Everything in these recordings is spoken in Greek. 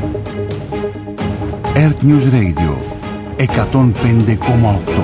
Earth News Radio 105,8.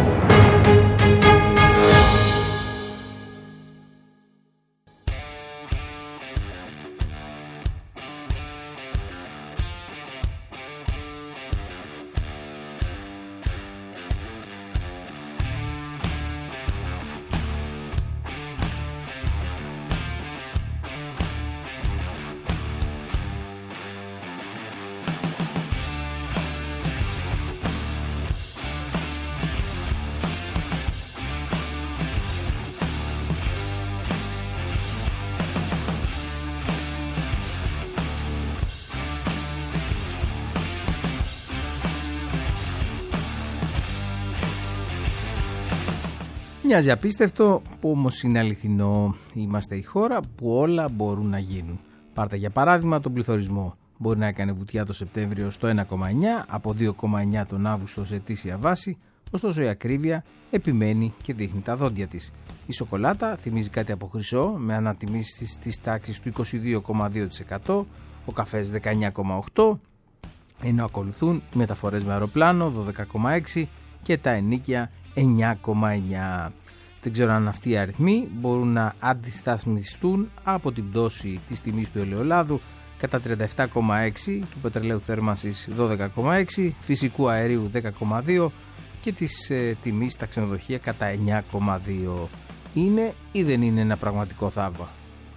Μοιάζει απίστευτο, που όμως είναι αληθινό. Είμαστε η χώρα που όλα μπορούν να γίνουν. Πάρτε για παράδειγμα τον πληθωρισμό. Μπορεί να έκανε βουτιά το Σεπτέμβριο στο 1,9, από 2,9 τον Αύγουστο σε ετήσια βάση, ωστόσο η ακρίβεια επιμένει και δείχνει τα δόντια της. Η σοκολάτα θυμίζει κάτι από χρυσό, με ανατιμήσεις της τάξης του 22,2%, ο καφές 19,8%, ενώ ακολουθούν οι μεταφορές με αεροπλάνο 12,6% και τα ενοίκια 9,9. Δεν ξέρω αν αυτοί οι αριθμοί μπορούν να αντισταθμιστούν από την πτώση της τιμής του ελαιολάδου κατά 37,6, του πετρελαίου θέρμανσης 12,6, φυσικού αερίου 10,2 και της τιμής στα ξενοδοχεία κατά 9,2. Είναι ή δεν είναι ένα πραγματικό θαύμα?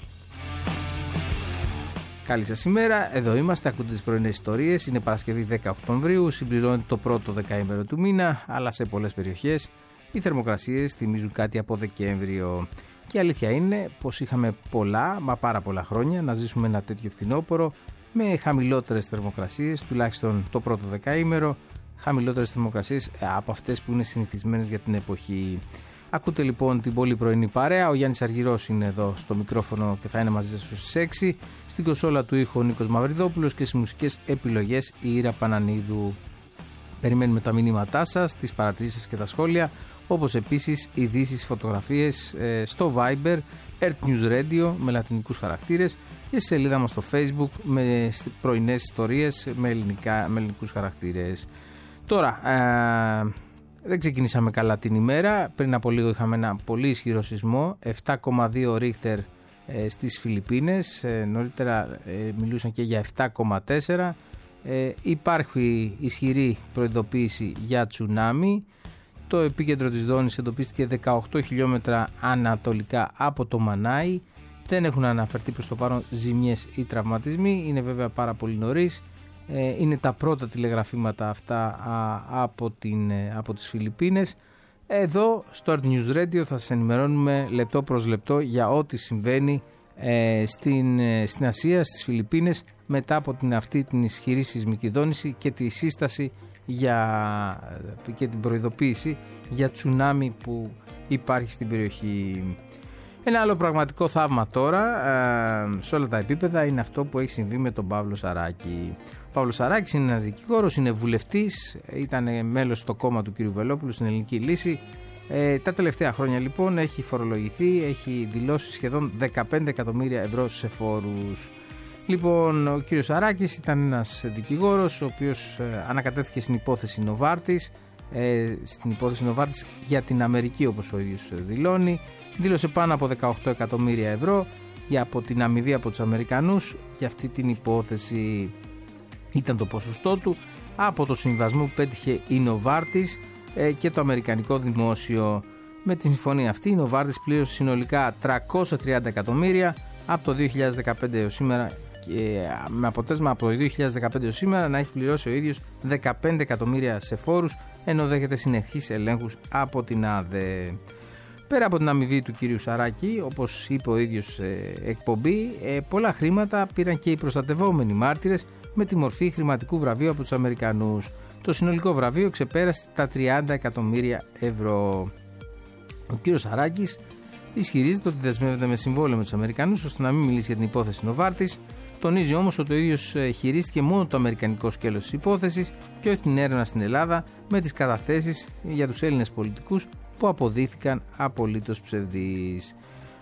Καλή σας ημέρα, εδώ είμαστε, ακούτε τις πρωινές ιστορίες. Είναι Παρασκευή 10 Οκτωβρίου, συμπληρώνεται το πρώτο δεκαήμερο του μήνα, αλλά σε πολλές περιοχές οι θερμοκρασίες θυμίζουν κάτι από Δεκέμβριο. Και η αλήθεια είναι πως είχαμε πολλά, μα πάρα πολλά χρόνια να ζήσουμε ένα τέτοιο φθινόπωρο με χαμηλότερες θερμοκρασίες, τουλάχιστον το πρώτο δεκαήμερο, χαμηλότερες θερμοκρασίες από αυτές που είναι συνηθισμένες για την εποχή. Ακούτε λοιπόν την πολύ πρωινή παρέα. Ο Γιάννης Αργυρός είναι εδώ στο μικρόφωνο και θα είναι μαζί σας στις 6. Στην κονσόλα του ήχου ο Νίκος Μαυριδόπουλος και στις μουσικές επιλογές η Ήρα Πανανίδου. Περιμένουμε τα μηνύματά σας, τις παρατηρήσεις και τα σχόλια, όπως επίσης ειδήσεις, φωτογραφίες στο Viber, Earth News Radio με λατινικούς χαρακτήρες και στη σελίδα μας στο Facebook με πρωινές ιστορίες με ελληνικούς χαρακτήρες. Τώρα, δεν ξεκινήσαμε καλά την ημέρα. Πριν από λίγο είχαμε ένα πολύ ισχυρό σεισμό, 7,2 ρίχτερ στις Φιλιππίνες. Νωρίτερα μιλούσαν και για 7,4. Υπάρχει ισχυρή προειδοποίηση για τσουνάμι. Το επίκεντρο της ζώνης εντοπίστηκε 18 χιλιόμετρα ανατολικά από το Μανάι. Δεν έχουν αναφερθεί προς το παρόν ζημιές ή τραυματισμοί. Είναι βέβαια πάρα πολύ νωρίς. Είναι τα πρώτα τηλεγραφήματα αυτά από τις Φιλιππίνες. Εδώ στο Earth News Radio θα σας ενημερώνουμε λεπτό προς λεπτό για ό,τι συμβαίνει στην Ασία, στις Φιλιππίνες, μετά από αυτή την ισχυρή σεισμική δόνηση και τη σύσταση και την προειδοποίηση για τσουνάμι που υπάρχει στην περιοχή. Ένα άλλο πραγματικό θαύμα τώρα σε όλα τα επίπεδα είναι αυτό που έχει συμβεί με τον Παύλο Σαράκη. Ο Παύλος Σαράκης είναι ένας δικηγόρος, είναι βουλευτής, ήταν μέλος στο κόμμα του κ. Βελόπουλου στην Ελληνική Λύση. Τα τελευταία χρόνια λοιπόν έχει φορολογηθεί, έχει δηλώσει σχεδόν 15 εκατομμύρια ευρώ σε φόρους. Λοιπόν, ο κ. Σαράκης ήταν ένας δικηγόρος ο οποίος ανακατεύθηκε στην υπόθεση Νοβάρτης, για την Αμερική, όπως ο ίδιος δηλώνει. Δήλωσε πάνω από 18 εκατομμύρια ευρώ από την αμοιβή από τους Αμερικανούς για αυτή την υπόθεση. Ήταν το ποσοστό του από το συμβασμό που πέτυχε η Νοβάρτης και το Αμερικανικό Δημόσιο. Με τη συμφωνία αυτή η Νοβάρτης πλήρωσε συνολικά 330 εκατομμύρια από το 2015 έως σήμερα, και με αποτέλεσμα από το 2015 έως σήμερα να έχει πληρώσει ο ίδιος 15 εκατομμύρια σε φόρους, ενώ δέχεται συνεχείς ελέγχους από την ΑΔΕ. Πέρα από την αμοιβή του κυρίου Σαράκη, όπως είπε ο ίδιος εκπομπή, πολλά χρήματα πήραν και οι προστατευόμενοι μάρτυρες με τη μορφή χρηματικού βραβείου από τους Αμερικανούς. Το συνολικό βραβείο ξεπέρασε τα 30 εκατομμύρια ευρώ. Ο κύριος Σαράκης ισχυρίζεται ότι δεσμεύεται με συμβόλαιο με τους Αμερικανούς ώστε να μην μιλήσει για την υπόθεση Νοβάρτης. Τονίζει όμως ότι ο ίδιος χειρίστηκε μόνο το αμερικανικό σκέλος της υπόθεσης και όχι την έρευνα στην Ελλάδα με τις καταθέσεις για τους Έλληνες πολιτικούς που αποδείχθηκαν απολύτως ψευδείς.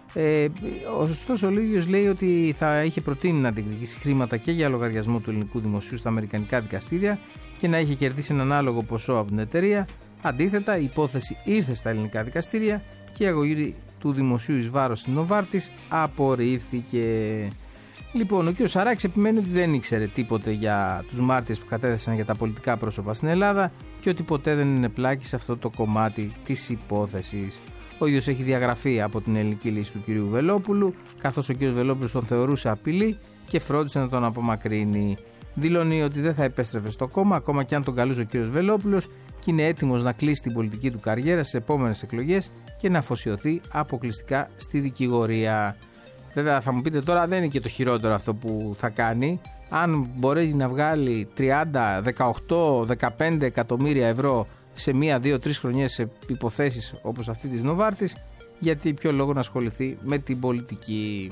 Ωστόσο, ο ίδιος λέει ότι θα είχε προτείνει να διεκδικήσει χρήματα και για λογαριασμό του ελληνικού δημοσίου στα αμερικανικά δικαστήρια και να είχε κερδίσει έναν ανάλογο ποσό από την εταιρεία. Αντίθετα, η υπόθεση ήρθε στα ελληνικά δικαστήρια και η αγωγή του δημοσίου εις βάρος της Νοβάρτης απορρίφθηκε. Λοιπόν, ο κ. Σαράκης επιμένει ότι δεν ήξερε τίποτε για τους μάρτυρες που κατέθεσαν για τα πολιτικά πρόσωπα στην Ελλάδα και ότι ποτέ δεν είναι πλάκη σε αυτό το κομμάτι της υπόθεσης. Ο ίδιος έχει διαγραφεί από την ελληνική λύση του κ. Βελόπουλου, καθώς ο κ. Βελόπουλος τον θεωρούσε απειλή και φρόντισε να τον απομακρύνει. Δηλώνει ότι δεν θα επέστρεφε στο κόμμα, ακόμα και αν τον καλούσε ο κ. Βελόπουλος, και είναι έτοιμος να κλείσει την πολιτική του καριέρα στις επόμενες εκλογές και να αφοσιωθεί αποκλειστικά στη δικηγορία. Βέβαια, θα μου πείτε τώρα, δεν είναι και το χειρότερο αυτό που θα κάνει. Αν μπορεί να βγάλει 30, 18, 15 εκατομμύρια ευρώ σε 1, 2, 3 χρονιές σε υποθέσεις όπως αυτή της Νοβάρτης, γιατί ποιο λόγο να ασχοληθεί με την πολιτική.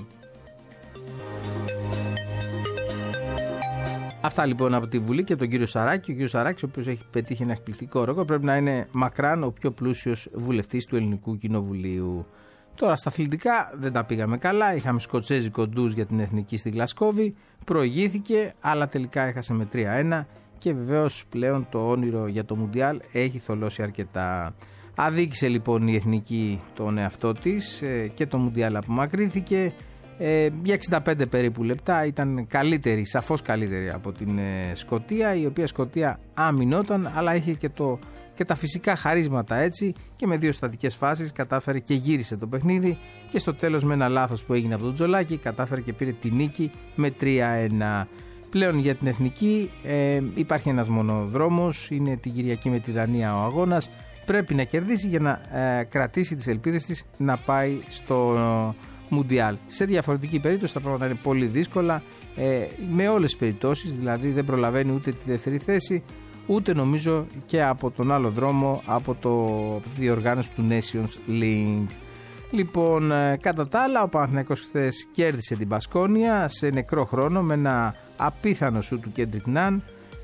Αυτά λοιπόν από τη Βουλή και από τον κύριο Σαράκη. Ο κύριος Σαράκης, ο οποίος έχει πετύχει ένα εκπληκτικό ρεκόρ, πρέπει να είναι μακράν ο πιο πλούσιος βουλευτής του Ελληνικού Κοινοβουλίου. Τώρα στα αθλητικά δεν τα πήγαμε καλά. Είχαμε σκοτσέζικο ντουζ για την εθνική στη Γλασκόβη. Προηγήθηκε, αλλά τελικά έχασε με 3-1. Και βεβαίως πλέον το όνειρο για το Μουντιάλ έχει θολώσει αρκετά. Αδίκησε λοιπόν η εθνική τον εαυτό της και το Μουντιάλ απομακρύνθηκε. Για 65 περίπου λεπτά ήταν καλύτερη, σαφώς καλύτερη από την Σκωτία, η οποία Σκωτία άμυνόταν, αλλά είχε και τα φυσικά χαρίσματα έτσι, και με 2 στατικές φάσεις κατάφερε και γύρισε το παιχνίδι και στο τέλος με ένα λάθος που έγινε από τον Τζολάκη κατάφερε και πήρε τη νίκη με 3-1. Πλέον για την εθνική υπάρχει ένας μόνο δρόμος, είναι την Κυριακή με τη Δανία ο αγώνας. Πρέπει να κερδίσει για να κρατήσει τις ελπίδες της να πάει στο Μουντιάλ. Σε διαφορετική περίπτωση τα πράγματα είναι πολύ δύσκολα, με όλες τις περιπτώσεις, δηλαδή δεν προλαβαίνει ούτε τη δεύτερη θέση, ούτε νομίζω και από τον άλλο δρόμο, από τη διοργάνωση του Nations League. Λοιπόν, κατά τα άλλα, ο Παναθηναϊκός χθες κέρδισε την Μπασκόνια σε νεκρό χρόνο με ένα απίθανο σου του Κέντρικ Ναν,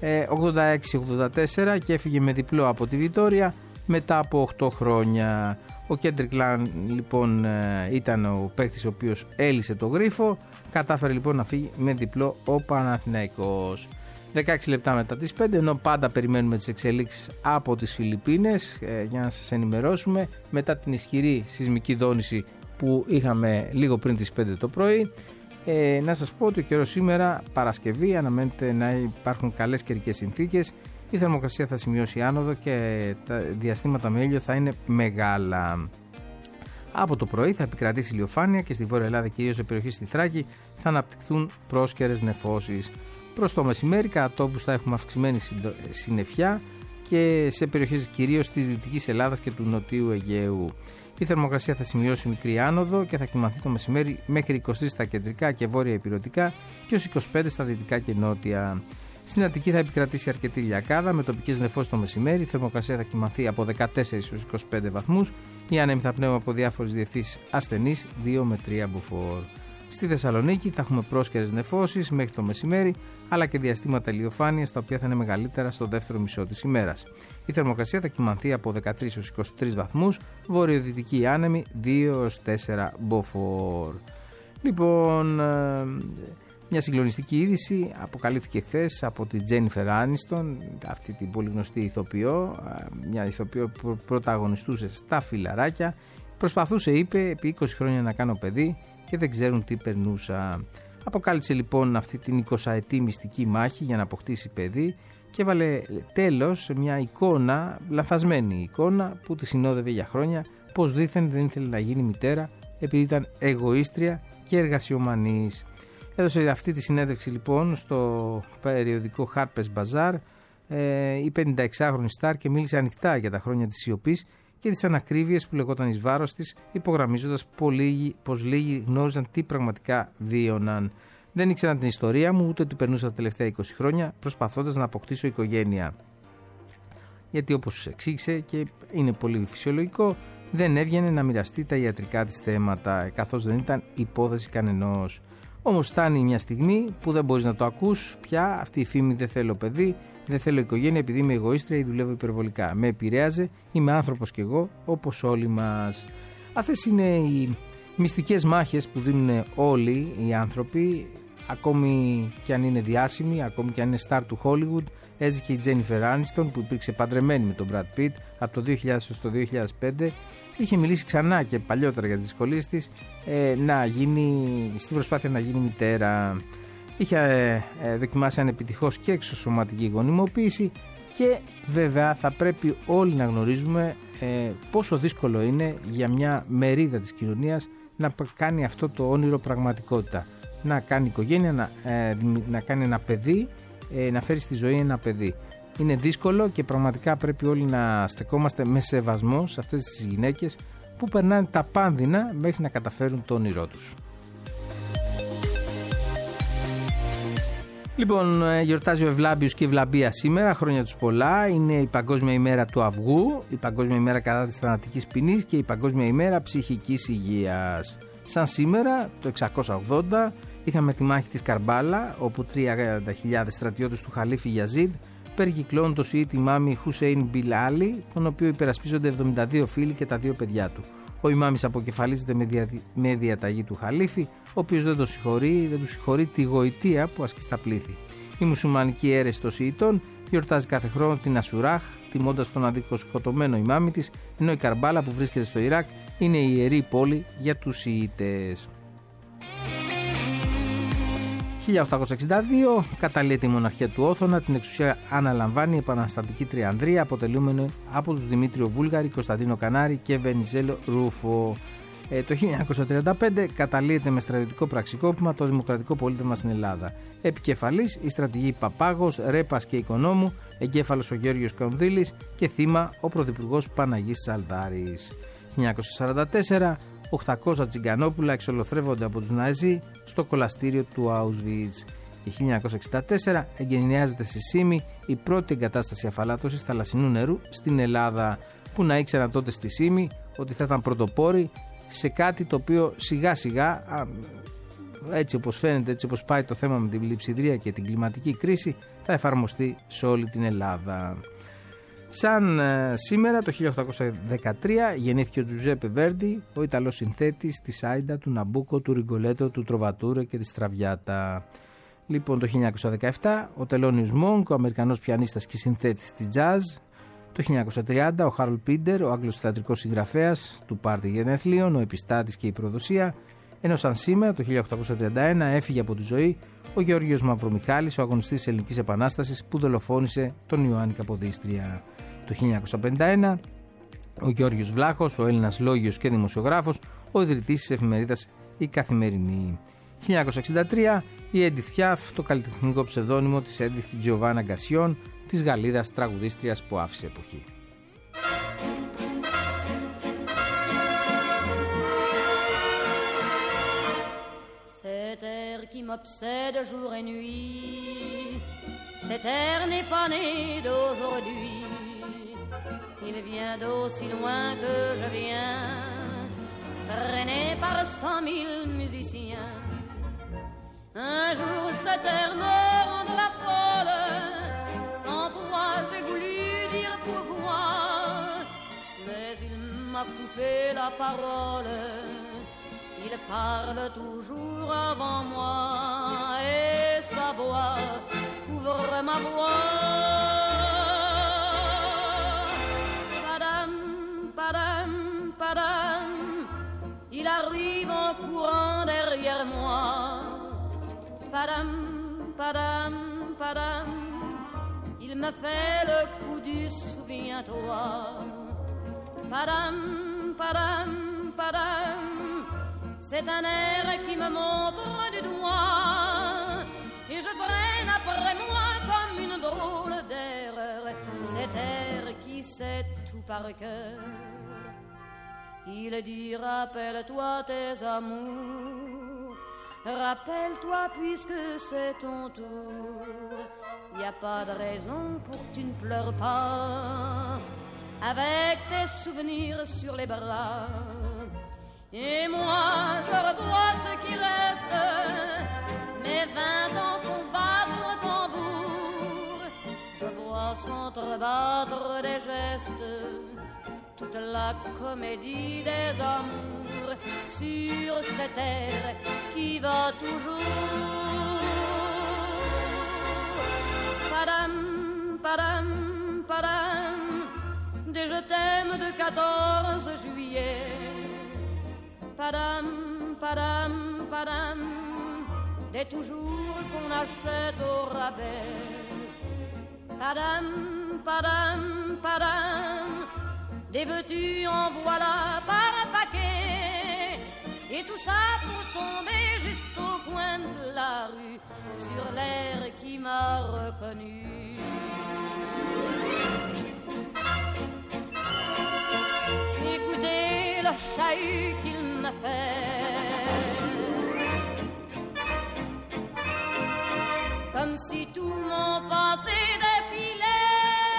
86-84, και έφυγε με διπλό από τη Βιτόρια μετά από 8 χρόνια. Ο Κέντρικ Ναν λοιπόν ήταν ο παίκτης ο οποίος έλυσε το γρίφο, κατάφερε λοιπόν να φύγει με διπλό ο Παναθηναϊκός. 16 λεπτά μετά τις 5, ενώ πάντα περιμένουμε τις εξελίξεις από τις Φιλιππίνες, για να σας ενημερώσουμε μετά την ισχυρή σεισμική δόνηση που είχαμε λίγο πριν τις 5 το πρωί. Να σας πω ότι ο καιρός σήμερα, Παρασκευή, αναμένεται να υπάρχουν καλές καιρικές συνθήκες. Η θερμοκρασία θα σημειώσει άνοδο και τα διαστήματα με ήλιο θα είναι μεγάλα. Από το πρωί θα επικρατήσει ηλιοφάνεια και στη Βόρεια Ελλάδα, κυρίως σε περιοχή στη Θράκη, θα αναπτυχθούν πρόσκαιρες νεφώσεις. Προς το μεσημέρι, κατά τόπους θα έχουμε αυξημένη συννεφιά και σε περιοχές κυρίως της Δυτικής Ελλάδας και του Νοτιού Αιγαίου. Η θερμοκρασία θα σημειώσει μικρή άνοδο και θα κοιμαθεί το μεσημέρι μέχρι 23 στα κεντρικά και βόρεια ηπειρωτικά και ως 25 στα δυτικά και νότια. Στην Αττική θα επικρατήσει αρκετή ηλιακάδα με τοπικές νεφώσεις το μεσημέρι. Η θερμοκρασία θα κοιμαθεί από 14 έως 25 βαθμούς. Οι άνεμοι θα πνέουν από διάφορες διευθύνσεις ασθενείς 2 με 3 μποφόρ. Στη Θεσσαλονίκη θα έχουμε πρόσκαιρες νεφώσεις μέχρι το μεσημέρι, αλλά και διαστήματα ηλιοφάνειας τα οποία θα είναι μεγαλύτερα στο δεύτερο μισό της ημέρας. Η θερμοκρασία θα κοιμανθεί από 13 έως 23 βαθμούς, βορειοδυτική άνεμη 2 έως 4 μποφόρ. Λοιπόν, μια συγκλονιστική είδηση αποκαλύφθηκε χθες από τη Τζένιφερ Άνιστον, αυτή την πολύ γνωστή ηθοποιό, μια ηθοποιό που πρωταγωνιστούσε στα Φιλαράκια. Προσπαθούσε, είπε, επί 20 χρόνια να κάνω παιδί και δεν ξέρουν τι περνούσα. Αποκάλυψε λοιπόν αυτή την 20ετή μυστική μάχη για να αποκτήσει παιδί και έβαλε τέλος σε μια εικόνα, λανθασμένη εικόνα που τη συνόδευε για χρόνια, πως δήθεν δεν ήθελε να γίνει μητέρα επειδή ήταν εγωίστρια και εργασιομανής. Έδωσε αυτή τη συνέντευξη λοιπόν στο περιοδικό Harper's Bazaar η 56χρονη Σταρ και μίλησε ανοιχτά για τα χρόνια της σιωπής και τις ανακρίβειες που λεγόταν εις βάρος της, υπογραμμίζοντας πως λίγοι γνώριζαν τι πραγματικά βίωναν. Δεν ήξεραν την ιστορία μου, ούτε τι περνούσα τα τελευταία 20 χρόνια, προσπαθώντας να αποκτήσω οικογένεια. Γιατί όπως εξήγησε, και είναι πολύ φυσιολογικό, δεν έβγαινε να μοιραστεί τα ιατρικά της θέματα, καθώς δεν ήταν υπόθεση κανενός. Όμως φτάνει μια στιγμή που δεν μπορείς να το ακούς πια, αυτή η φήμη «δεν θέλω παιδί», «δεν θέλω οικογένεια επειδή είμαι εγωίστρια ή δουλεύω υπερβολικά». Με επηρέαζε, είμαι άνθρωπος κι εγώ, όπως όλοι μας. Αυτές είναι Μυστικές μάχες που δίνουν όλοι οι άνθρωποι, ακόμη και αν είναι διάσημοι, ακόμη και αν είναι star του Hollywood. Έτσι και η Τζένιφερ Άνιστον, που υπήρξε παντρεμένη με τον Brad Pitt από το 2000 έως το 2005, είχε μιλήσει ξανά και παλιότερα για τις δυσκολίες της στην προσπάθεια να γίνει μητέρα. Είχε δοκιμάσει ανεπιτυχώς και εξωσωματική γονιμοποίηση και βέβαια θα πρέπει όλοι να γνωρίζουμε πόσο δύσκολο είναι για μια μερίδα της κοινωνίας να κάνει αυτό το όνειρο πραγματικότητα. Να κάνει οικογένεια, να κάνει ένα παιδί, να φέρει στη ζωή ένα παιδί. Είναι δύσκολο και πραγματικά πρέπει όλοι να στεκόμαστε με σεβασμό σε αυτές τις γυναίκες που περνάνε τα πάνδυνα μέχρι να καταφέρουν το όνειρό τους. Λοιπόν, γιορτάζει ο Ευλάμπιος και η Ευλαμπία σήμερα, χρόνια τους πολλά. Είναι η Παγκόσμια ημέρα του αυγού, η Παγκόσμια ημέρα κατά της θανατικής ποινής και η Παγκόσμια ημέρα ψυχικής υγείας. Σαν σήμερα, το 680, είχαμε τη μάχη της Καρμπάλα, όπου 30.000 στρατιώτες του Χαλίφη Γιαζίδ περικυκλώνουν το Σιήτη Ιμάμι Χουσέιν Μπιλ Άλι, τον οποίο υπερασπίζονται 72 φίλοι και τα 2 παιδιά του. Ο Ιμάμις αποκεφαλίζεται με διαταγή του Χαλίφη, ο οποίος δεν του συγχωρεί τη γοητεία που ασκεί στα πλήθη. Η μουσουλμανική αίρεση των Σιητών γιορτάζει κάθε χρόνο την Ασουράχ, τιμώντας τον αδικοσκοτωμένο Ιμάμι της, ενώ η Καρμπάλα που βρίσκεται στο Ιράκ είναι η ιερή πόλη για τους Σιήτες. 1862 καταλύεται η μοναρχία του Όθωνα, την εξουσία αναλαμβάνει η επαναστατική Τριανδρία, αποτελούμενη από τους Δημήτριο Βούλγαρη, Κωνσταντίνο Κανάρη και Βενιζέλο Ρούφο. Το 1935 καταλύεται με στρατιωτικό πραξικόπημα το Δημοκρατικό Πολίτευμα στην Ελλάδα. Επικεφαλής η στρατηγή Παπάγος, Ρέπας και Οικονόμου, εγκέφαλος ο Γεώργιος Κονδύλης και θύμα ο Πρωθυπουργός Παναγής Σαλδάρης. 1944 800 τσιγκανόπουλα εξολοθρεύονται από τους Ναζί στο κολαστήριο του Auschwitz. Και 1964 εγκαινιάζεται στη Σύμη η πρώτη εγκατάσταση αφαλάτωσης θαλασσινού νερού στην Ελλάδα, που να ήξεραν τότε στη Σύμη ότι θα ήταν πρωτοπόροι σε κάτι το οποίο σιγά σιγά, έτσι όπως φαίνεται, έτσι όπως πάει το θέμα με την λειψιδρία και την κλιματική κρίση, θα εφαρμοστεί σε όλη την Ελλάδα. Σαν σήμερα το 1813 γεννήθηκε ο Τζουζέπε Βέρντι, ο Ιταλός συνθέτης της Άιντα, του Ναμπούκο, του Ριγκολέτο, του Τροβατούρε και της Τραβιάτα. Λοιπόν, το 1917 ο Τελόνιος Μόνκ, ο Αμερικανός πιανίστας και συνθέτης της jazz. Το 1930 ο Χάρολ Πίντερ, ο Άγγλος θεατρικός συγγραφέας του Πάρτι Γενεθλίων, ο Επιστάτης και η Προδοσία. Ενώ σαν σήμερα το 1831 έφυγε από τη ζωή ο Γεώργιος Μαυρομιχάλης, ο αγωνιστής της Ελληνικής Επανάστασης που δολοφόνησε τον Ιωάννη Καποδίστρια. Το 1951 ο Γιώργος Βλάχος, ο Έλληνας λόγιος και δημοσιογράφος, ο ιδρυτής της εφημερίδας Η Καθημερινή. 1963 η Έντιθ Πιάφ, το καλλιτεχνικό ψευδόνυμο της Έντιθ Τζιοβάνα Γκασιόν, της Γαλλίδας τραγουδίστριας που άφησε εποχή. Cet air qui m'obsède jour et nuit, cet air n'est pas né d'aujourd'hui. Il vient d'aussi loin que je viens, traîné par 100 000 musiciens. Un jour cet air me rendra folle, sans foi j'ai voulu dire pourquoi, mais il m'a coupé la parole. Il parle toujours avant moi et sa voix couvre ma voix. Padam, padam, padam, il arrive en courant derrière moi. Padam, padam, padam, il me fait le coup du souviens-toi. Padam, padam, padam, c'est un air qui me montre du doigt et je traîne après moi comme une drôle d'erreur cet air qui sait tout par cœur. Il dit rappelle-toi tes amours, rappelle-toi puisque c'est ton tour. Y a pas de raison pour que tu ne pleures pas avec tes souvenirs sur les bras. Et moi je revois ce qui reste, mes 20 ans font battre le tambour. Je vois s'entrebattre des gestes, toute la comédie des amours sur cette terre qui va toujours. Padam, padam, padam, des je t'aime de 14 juillet. Padam, padam, padam, des toujours qu'on achète au rabais. Padam, padam, padam, des veux-tu en voilà par un paquet. Et tout ça pour tomber juste au coin de la rue, sur l'air qui m'a reconnu. Écoutez le chahut qu'il m'a fait, comme si tout mon passé défilait.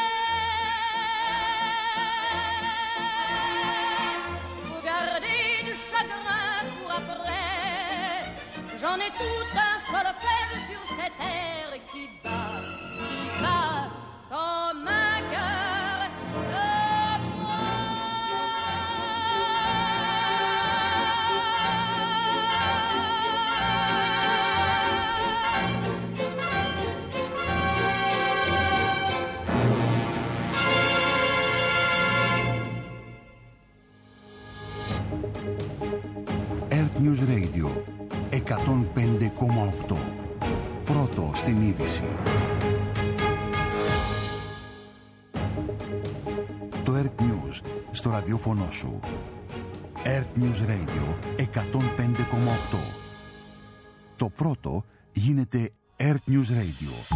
Faut garder du chagrin pour après. J'en ai tout un solfège sur cette terre qui bat comme un cœur de bois. Earth News Radio 105,8. Πρώτο στην είδηση. Το Earth News στο ραδιόφωνο σου. Earth News Radio 105,8. Το πρώτο γίνεται Earth News Radio.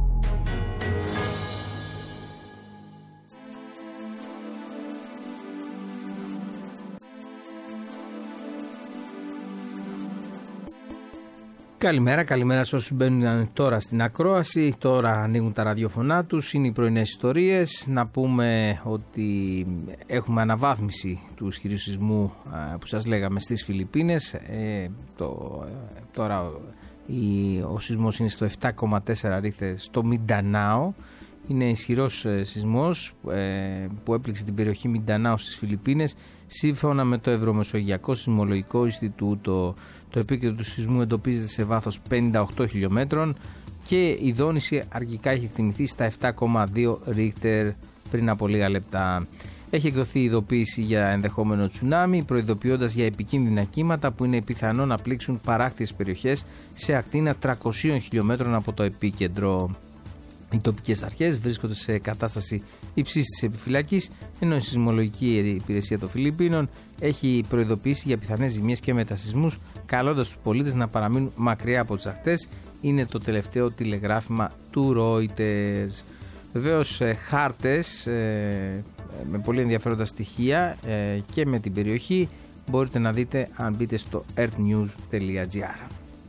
Καλημέρα σε όσους μπαίνουν τώρα στην ακρόαση. Τώρα ανοίγουν τα ραδιοφωνά τους, είναι οι πρωινές ιστορίες. Να πούμε ότι έχουμε αναβάθμιση του ισχυρού σεισμού που σας λέγαμε στις Φιλιππίνες. Τώρα ο σεισμός είναι στο 7,4 ρίχτερ στο Μιντανάο. Είναι ισχυρός σεισμός που έπληξε την περιοχή Μιντανάο στις Φιλιππίνες. Σύμφωνα με το Ευρωμεσογειακό Σεισμολογικό Ινστιτούτο, το επίκεντρο του σεισμού εντοπίζεται σε βάθος 58 χιλιόμετρων και η δόνηση αρχικά έχει εκτιμηθεί στα 7,2 ρίχτερ πριν από λίγα λεπτά. Έχει εκδοθεί ειδοποίηση για ενδεχόμενο τσουνάμι, προειδοποιώντας για επικίνδυνα κύματα που είναι πιθανό να πλήξουν παράκτιες περιοχές σε ακτίνα 300 χιλιόμετρων από το επίκεντρο. Οι τοπικές αρχές βρίσκονται σε κατάσταση υψίστης επιφυλακής, ενώ η Σεισμολογική Υπηρεσία των Φιλιππίνων έχει προειδοποιήσει για πιθανές ζημιές και μετασεισμούς, καλώντας τους πολίτες να παραμείνουν μακριά από τις ακτές. Είναι το τελευταίο τηλεγράφημα του Reuters. Βεβαίως χάρτες με πολύ ενδιαφέροντα στοιχεία και με την περιοχή μπορείτε να δείτε αν μπείτε στο earthnews.gr.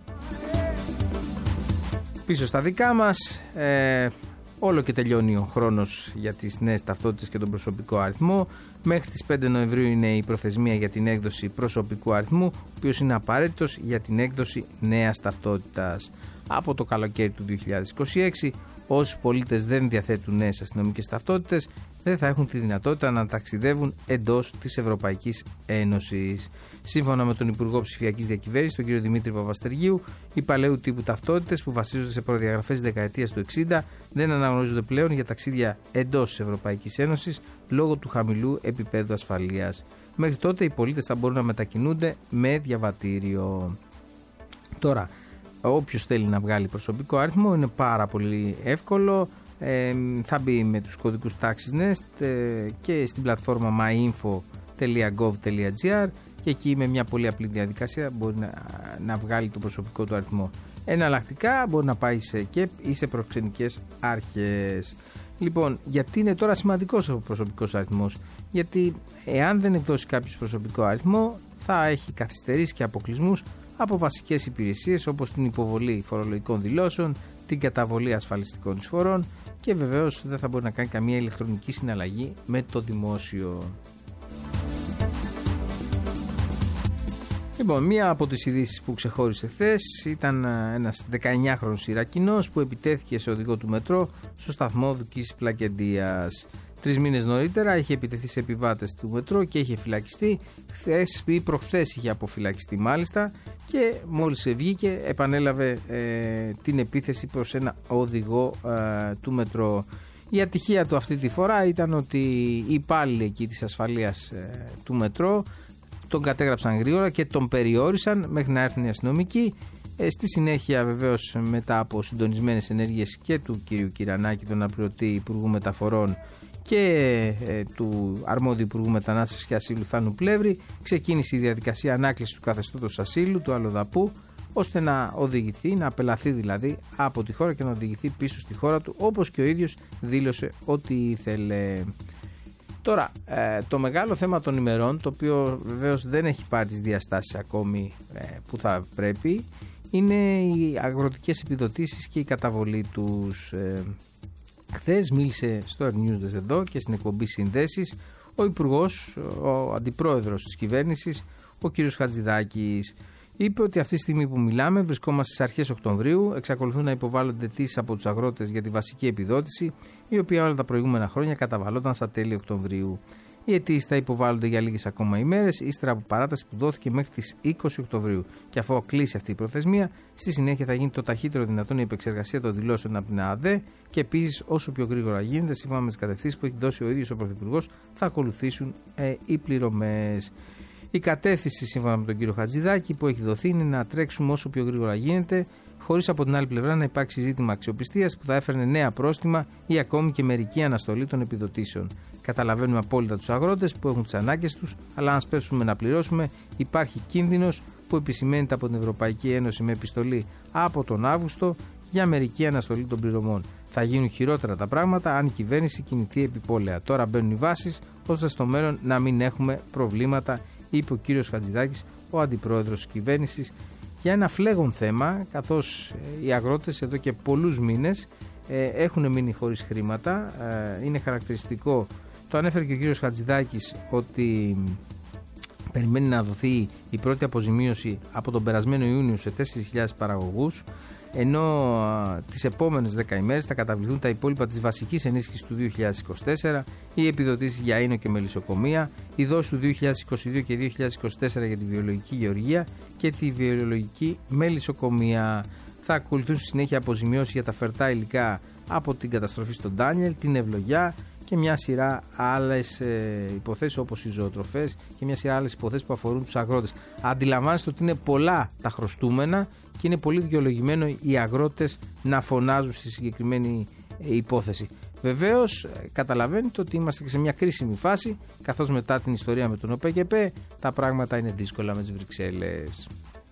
Πίσω στα δικά μας, όλο και τελειώνει ο χρόνος για τις νέες ταυτότητες και τον προσωπικό αριθμό. Μέχρι τις 5 Νοεμβρίου είναι η προθεσμία για την έκδοση προσωπικού αριθμού, ο οποίος είναι απαραίτητος για την έκδοση νέας ταυτότητας. Από το καλοκαίρι του 2026, όσοι πολίτες δεν διαθέτουν νέες αστυνομικές ταυτότητες δεν θα έχουν τη δυνατότητα να ταξιδεύουν εντός της Ευρωπαϊκής Ένωσης. Σύμφωνα με τον Υπουργό Ψηφιακής Διακυβέρνησης, τον κ. Δημήτρη Παπαστεργίου, οι παλαιού τύπου ταυτότητες που βασίζονται σε προδιαγραφές της δεκαετίας του 60 δεν αναγνωρίζονται πλέον για ταξίδια εντός της Ευρωπαϊκής Ένωσης λόγω του χαμηλού επίπεδου ασφαλείας. Μέχρι τότε οι πολίτες θα μπορούν να μετακινούνται με διαβατήριο. Τώρα, όποιος θέλει να βγάλει προσωπικό αριθμό είναι πάρα πολύ εύκολο. Θα μπει με τους κωδικούς TaxisNest και στην πλατφόρμα myinfo.gov.gr και εκεί με μια πολύ απλή διαδικασία μπορεί να βγάλει το προσωπικό του αριθμό. Εναλλακτικά μπορεί να πάει σε ΚΕΠ ή σε προξενικές αρχές. Λοιπόν, γιατί είναι τώρα σημαντικός ο προσωπικός αριθμός? Γιατί εάν δεν εκδώσει κάποιος προσωπικό αριθμό θα έχει καθυστερήσεις και αποκλεισμούς από βασικές υπηρεσίες όπως την υποβολή φορολογικών δηλώσεων, την καταβολή ασφαλιστικών εισφορών και βεβαίως δεν θα μπορεί να κάνει καμία ηλεκτρονική συναλλαγή με το δημόσιο. Λοιπόν, μία από τις ειδήσεις που ξεχώρισε χθες ήταν ένας 19χρονος Ιρακινός που επιτέθηκε σε οδηγό του μετρό στο σταθμό Δουκής Πλακεντίας. 3 μήνες νωρίτερα είχε επιτεθεί σε επιβάτες του μετρό και είχε φυλακιστεί. Χθες ή προχθές είχε αποφυλακιστεί μάλιστα και μόλις βγήκε επανέλαβε την επίθεση προς ένα οδηγό του μετρό. Η ατυχία του αυτή τη φορά ήταν ότι οι υπάλληλοι εκεί της ασφαλείας του μετρό τον κατέγραψαν γρήγορα και τον περιόρισαν μέχρι να έρθουν οι αστυνομικοί. Στη συνέχεια, βεβαίως, μετά από συντονισμένες ενέργειες και του κυρίου Κυρανάκη, τον αναπληρωτή Υπουργού Μεταφορών, και του αρμόδιου Υπουργού Μετανάστευσης και Ασύλου Θάνου Πλεύρη, ξεκίνησε η διαδικασία ανάκλησης του καθεστώτος ασύλου του αλλοδαπού, ώστε να οδηγηθεί, να απελαθεί δηλαδή από τη χώρα και να οδηγηθεί πίσω στη χώρα του, όπως και ο ίδιος δήλωσε ότι ήθελε. Τώρα, το μεγάλο θέμα των ημερών, το οποίο βεβαίως δεν έχει πάρει τις διαστάσεις ακόμη που θα πρέπει, είναι οι αγροτικές επιδοτήσεις και η καταβολή τους. Χθες μίλησε στο News εδώ και στην εκπομπή Συνδέσεις ο Υπουργός, ο Αντιπρόεδρος της κυβέρνησης, ο κ. Χατζηδάκης. Είπε ότι αυτή τη στιγμή που μιλάμε βρισκόμαστε στις αρχές Οκτωβρίου, εξακολουθούν να υποβάλλονται αιτήσεις από τους αγρότες για τη βασική επιδότηση, η οποία όλα τα προηγούμενα χρόνια καταβαλόταν στα τέλη Οκτωβρίου. Οι αιτήσεις θα υποβάλλονται για λίγες ακόμα ημέρες, ύστερα από παράταση που δόθηκε μέχρι τις 20 Οκτωβρίου. Και αφού κλείσει αυτή η προθεσμία, στη συνέχεια θα γίνει το ταχύτερο δυνατόν η επεξεργασία των δηλώσεων από την ΑΑΔΕ και επίσης όσο πιο γρήγορα γίνεται, σύμφωνα με τις κατευθύνσεις που έχει δώσει ο ίδιος ο Πρωθυπουργός, θα ακολουθήσουν οι πληρωμές. Η κατεύθυνση, σύμφωνα με τον κύριο Χατζηδάκη, που έχει δοθεί είναι να τρέξουμε όσο πιο γρήγορα γίνεται, χωρίς από την άλλη πλευρά να υπάρξει ζήτημα αξιοπιστίας που θα έφερνε νέα πρόστιμα ή ακόμη και μερική αναστολή των επιδοτήσεων. Καταλαβαίνουμε απόλυτα τους αγρότες που έχουν τις ανάγκες τους, αλλά αν σπέσουμε να πληρώσουμε, υπάρχει κίνδυνος που επισημαίνεται από την Ευρωπαϊκή Ένωση με επιστολή από τον Αύγουστο για μερική αναστολή των πληρωμών. Θα γίνουν χειρότερα τα πράγματα αν η κυβέρνηση κινηθεί επιπόλαια. Τώρα μπαίνουν οι βάσεις ώστε στο μέλλον να μην έχουμε προβλήματα, είπε ο κύριος Χατζηδάκης, ο αντιπρόεδρος της κυβέρνησης, για ένα φλέγον θέμα, καθώς οι αγρότες εδώ και πολλούς μήνες έχουν μείνει χωρίς χρήματα. Είναι χαρακτηριστικό, το ανέφερε και ο κύριος Χατζηδάκης, ότι περιμένει να δοθεί η πρώτη αποζημίωση από τον περασμένο Ιούνιο σε 4.000 παραγωγούς, ενώ τις επόμενες 10 ημέρες θα καταβληθούν τα υπόλοιπα της βασικής ενίσχυσης του 2024, οι επιδοτήσεις για ίνο και μελισσοκομεία, η δόση του 2022 και 2024 για τη βιολογική γεωργία και τη βιολογική μελισσοκομεία. Θα ακολουθούν στη συνέχεια αποζημιώσεις για τα φερτά υλικά από την καταστροφή στον Ντάνιελ, την ευλογιά και μια σειρά άλλες υποθέσεις όπως οι ζωοτροφές και μια σειρά άλλες υποθέσεις που αφορούν τους αγρότες. Αντιλαμβάνεστε ότι είναι πολλά τα χρωστούμενα και είναι πολύ δικαιολογημένο οι αγρότες να φωνάζουν στη συγκεκριμένη υπόθεση. Βεβαίως καταλαβαίνετε ότι είμαστε και σε μια κρίσιμη φάση, καθώς μετά την ιστορία με τον ΟΠΕΚΕΠΕ τα πράγματα είναι δύσκολα με τις Βρυξέλλες.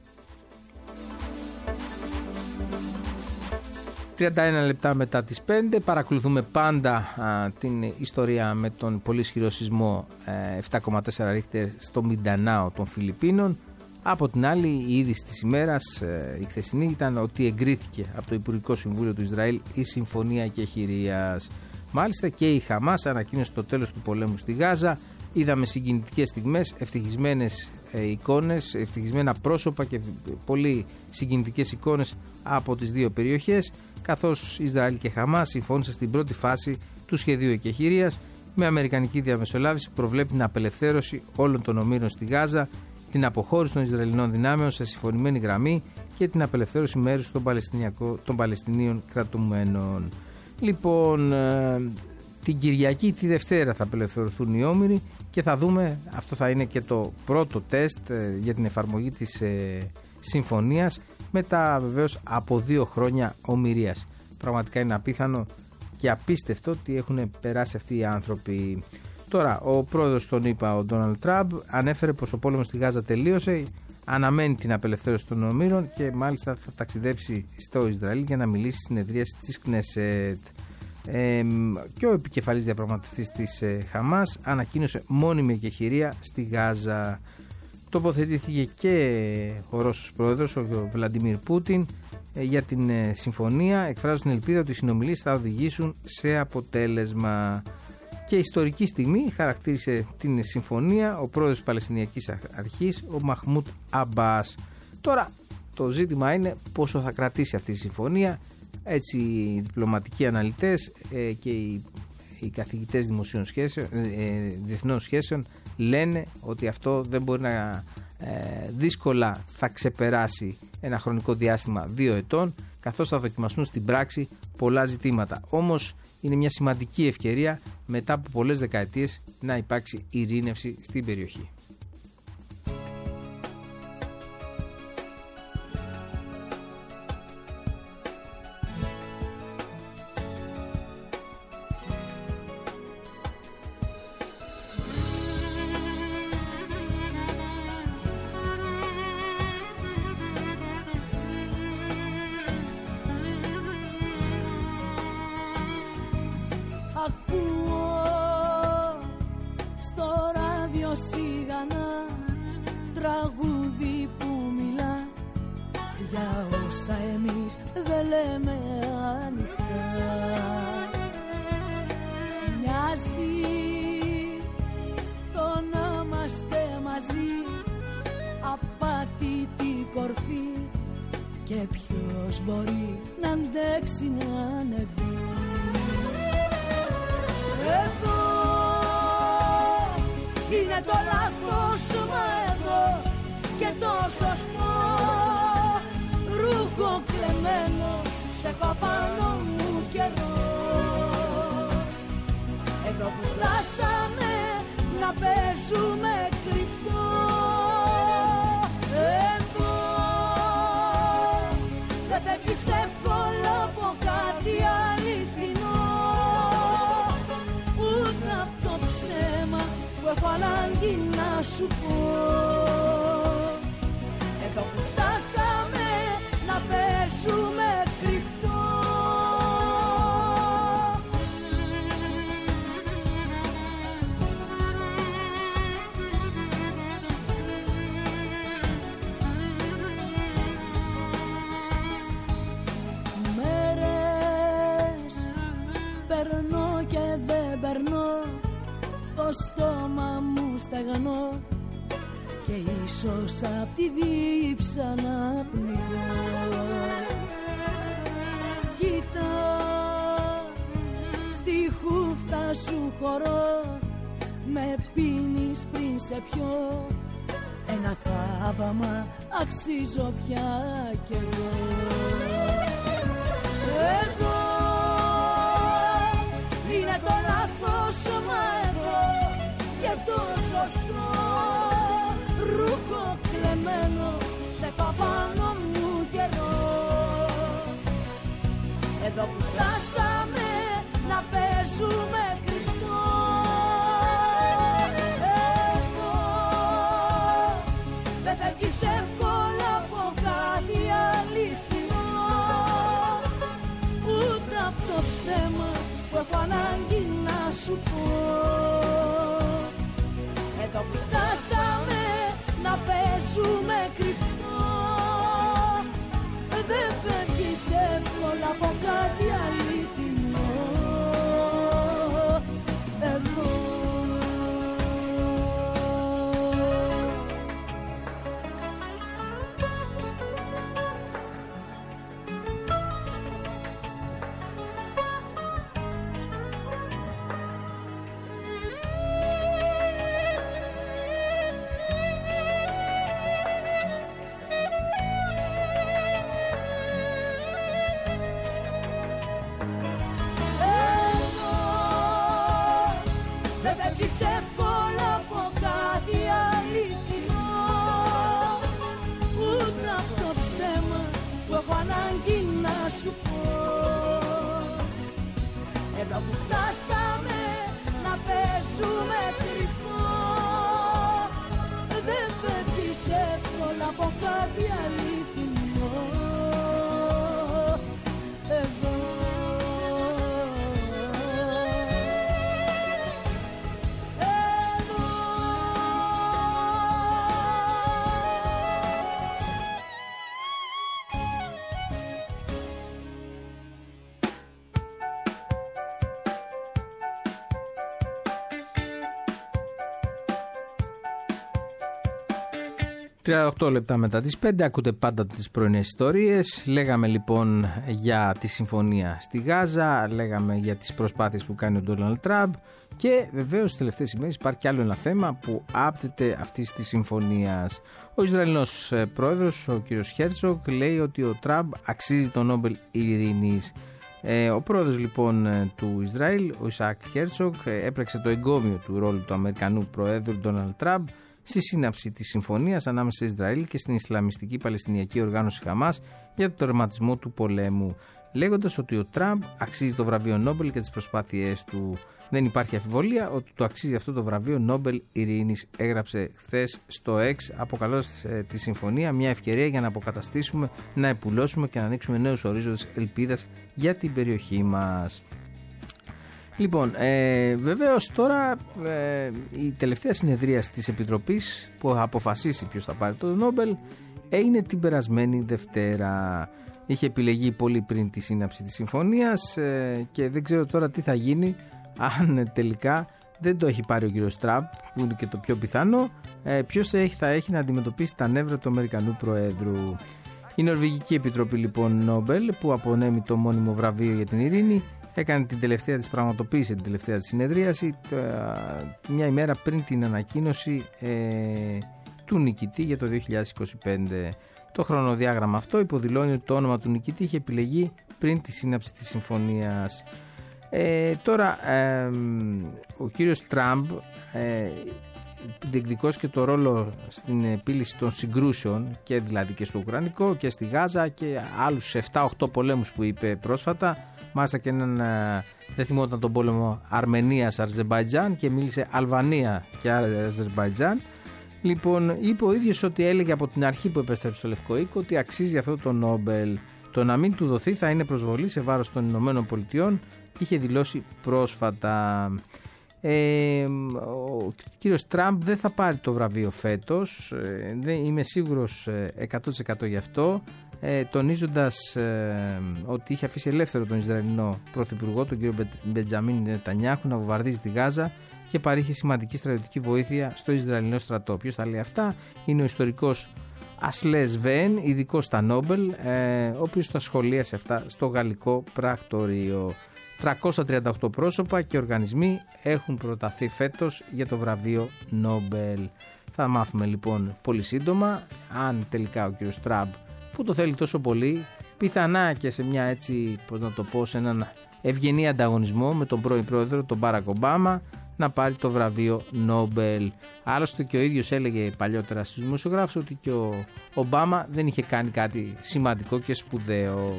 31 λεπτά μετά τις 5 παρακολουθούμε πάντα την ιστορία με τον πολύ ισχυρό σεισμό 7,4 ρίχτερ στο Μιντανάο των Φιλιππίνων. Από την άλλη, η είδηση της ημέρας, η χθεσινή, ήταν ότι εγκρίθηκε από το Υπουργικό Συμβούλιο του Ισραήλ η Συμφωνία Κεχηρίας. Μάλιστα και η Χαμάς ανακοίνωσε το τέλος του πολέμου στη Γάζα. Είδαμε συγκινητικές στιγμές, ευτυχισμένες εικόνες, ευτυχισμένα πρόσωπα και πολύ συγκινητικές εικόνες από τις δύο περιοχές, καθώς Ισραήλ και Χαμάς συμφώνησαν στην πρώτη φάση του σχεδίου εκεχηρίας με αμερικανική διαμεσολάβηση που προβλέπει την απελευθέρωση όλων των ομήρων στη Γάζα, την αποχώρηση των Ισραηλινών δυνάμεων σε συμφωνημένη γραμμή και την απελευθέρωση μέρους των Παλαιστινίων κρατουμένων. Λοιπόν, την Κυριακή, τη Δευτέρα θα απελευθερωθούν οι όμηροι και θα δούμε, αυτό θα είναι και το πρώτο τεστ για την εφαρμογή της συμφωνίας μετά βεβαίως από 2 χρόνια ομηρίας. Πραγματικά είναι απίθανο και απίστευτο ότι έχουν περάσει αυτοί οι άνθρωποι. Τώρα, ο πρόεδρος των ΗΠΑ, ο Ντόναλντ Τραμπ, ανέφερε πως ο πόλεμος στη Γάζα τελείωσε, αναμένει την απελευθέρωση των ομήρων και μάλιστα θα ταξιδέψει στο Ισραήλ για να μιλήσει στη συνεδρίαση της Κνέσετ. Και ο επικεφαλής διαπραγματευτής της Χαμάς ανακοίνωσε μόνιμη εκεχηρία στη Γάζα. Τοποθετήθηκε και ο Ρώσος πρόεδρος, ο Βλαντιμίρ Πούτιν, για την συμφωνία, εκφράζοντας την ελπίδα ότι οι συνομιλίες θα οδηγήσουν σε αποτέλεσμα. Και ιστορική στιγμή χαρακτήρισε την συμφωνία ο πρόεδρος της Παλαιστινιακής Αρχής, ο Μαχμούντ Αμπάς. Τώρα το ζήτημα είναι πόσο θα κρατήσει αυτή η συμφωνία. Έτσι οι διπλωματικοί αναλυτές και οι οι καθηγητές διεθνών σχέσεων λένε ότι αυτό δεν μπορεί να δύσκολα θα ξεπεράσει ένα χρονικό διάστημα 2 ετών, καθώς θα δοκιμαστούν στην πράξη πολλά ζητήματα. Όμως είναι μια σημαντική ευκαιρία μετά από πολλές δεκαετίες να υπάρξει ειρήνευση στην περιοχή. Ακούω στο ράδιο σιγανά τραγούδι που μιλά για όσα εμείς δεν λέμε ανοιχτά. Μοιάζει το να είμαστε μαζί, απάτητη κορφή, και ποιος μπορεί να αντέξει να ανεβεί. Εδώ είναι το λάθος, μα εδώ και το σωστό. Ρούχο κλεμμένο, σε έχω πάνω μου καιρό. Εδώ που φτάσαμε να παίζουμε κρυφτό. Εδώ δεν φεύγεις εύκολα από κάτι αληθινό, απ' το ψέμα που έχω ανάγκη να σου πω. Εδώ που φτάσαμε να παίζουμε κρυφτό. Μέρες περνώ και δεν περνώ, το στόμα μου στεγνώ και ίσως απ' τη δίψα να πνιγώ. Κοίτα, στη χούφτα σου χωρώ, με πίνεις πριν σε πιω, ένα θαύμα αξίζω πια κι εγώ. Εδώ είναι το λάθος, μα εδώ και το σωστό. Ρούχο κλεμμένο, σε έχω πάνω μου καιρό. Εδώ που φτάσαμε να παίζουμε κρυφτό. Εδώ δεν φεύγεις εύκολα από κάτι αληθινό, ούτε απ' το ψέμα που έχω ανάγκη να σου πω. Εδώ που φτάσαμε να παίζουμε κρυφτό. Δεν φεύγεις εύκολα από κάτι αληθινό. Εδώ εδώ που φτάσαμε να παίζουμε κρυφτό. Δεν φεύγεις εύκολα από κάτι αληθινό. Εδώ 38 λεπτά μετά τις 5, ακούτε πάντα τις πρωινές ιστορίες. Λέγαμε λοιπόν για τη συμφωνία στη Γάζα, λέγαμε για τις προσπάθειες που κάνει ο Ντόναλντ Τραμπ και βεβαίως στις τελευταίες ημέρες υπάρχει κι άλλο ένα θέμα που άπτεται αυτής της συμφωνίας. Ο Ισραηλινός πρόεδρος, ο κ. Χέρτσοκ, λέει ότι ο Τραμπ αξίζει το Νόμπελ Ειρήνης. Ο πρόεδρος λοιπόν του Ισραήλ, ο Ισαάκ Χέρτσοκ, έπραξε το εγκόμιο του ρόλου του Αμερικανού Προέδρου Ντόναλντ Τραμπ στη σύναψη της συμφωνίας ανάμεσα σε Ισραήλ και στην Ισλαμιστική Παλαιστινιακή Οργάνωση Χαμάς για το τερματισμό του πολέμου, λέγοντας ότι ο Τραμπ αξίζει το βραβείο Νόμπελ και τις προσπάθειές του. Δεν υπάρχει αμφιβολία ότι το αξίζει αυτό το βραβείο Νόμπελ Ειρήνης, έγραψε χθες στο X, αποκαλώντας τη συμφωνία μια ευκαιρία για να αποκαταστήσουμε, να επουλώσουμε και να ανοίξουμε νέους ορίζοντες ελπίδας για την περιοχή μας. Λοιπόν, βεβαίως τώρα η τελευταία συνεδρία της Επιτροπής που θα αποφασίσει ποιος θα πάρει το Νόμπελ είναι την περασμένη Δευτέρα. Είχε επιλεγεί πολύ πριν τη σύναψη της συμφωνίας και δεν ξέρω τώρα τι θα γίνει αν τελικά δεν το έχει πάρει ο κύριος Τραμπ, που είναι και το πιο πιθανό, ποιος θα έχει να αντιμετωπίσει τα νεύρα του Αμερικανού Προέδρου. Η Νορβηγική Επιτροπή λοιπόν Νόμπελ, που απονέμει το μόνιμο βραβείο για την ειρήνη, έκανε την τελευταία της πραγματοποίηση, την τελευταία της συνεδρίαση, μια ημέρα πριν την ανακοίνωση του νικητή για το 2025. Το χρονοδιάγραμμα αυτό υποδηλώνει ότι το όνομα του νικητή είχε επιλεγεί πριν τη σύναψη της συμφωνίας. Τώρα ο κύριος Τραμπ διεκδικώσει και το ρόλο στην επίλυση των συγκρούσεων, και δηλαδή και στο Ουκρανικό και στη Γάζα και άλλους 7-8 πολέμους που είπε πρόσφατα. Μάλιστα και έναν, δεν θυμόταν τον πόλεμο Αρμενίας-Αζερμπαϊτζάν και μίλησε Αλβανία και Αζερμπαϊτζάν. Λοιπόν, είπε ο ίδιος ότι έλεγε από την αρχή που επέστρεψε στο Λευκό Οίκο ότι αξίζει αυτό το Νόμπελ. Το να μην του δοθεί θα είναι προσβολή σε βάρος των Ηνωμένων Πολιτειών, είχε δηλώσει πρόσφατα. Ο κύριος Τραμπ δεν θα πάρει το βραβείο φέτος, δεν είμαι σίγουρος 100% γι' αυτό, τονίζοντας ότι είχε αφήσει ελεύθερο τον Ισραηλινό Πρωθυπουργό, τον κύριο Μπεντζαμίν Νετανιάχου, να βομβαρδίζει τη Γάζα και παρήχε σημαντική στρατιωτική βοήθεια στο Ισραηλινό στρατό. Ποιος θα λέει αυτά? Είναι ο ιστορικός Ασλές Βέν, ειδικός στα Νόμπελ, ο οποίος τα σχολίασε αυτά στο Γαλλικό Πρακτορείο. 338 πρόσωπα και οργανισμοί έχουν προταθεί φέτος για το βραβείο Νόμπελ. Θα μάθουμε λοιπόν πολύ σύντομα αν τελικά ο κύριος Τραμπ, που το θέλει τόσο πολύ, πιθανά και σε μια έτσι, πώς να το πω, σε έναν ευγενή ανταγωνισμό με τον πρώην πρόεδρο, τον Μπάρακ Ομπάμα, να πάρει το βραβείο Νόμπελ. Άλλωστε και ο ίδιος έλεγε παλιότερα στους δημοσιογράφους ότι και ο Ομπάμα δεν είχε κάνει κάτι σημαντικό και σπουδαίο.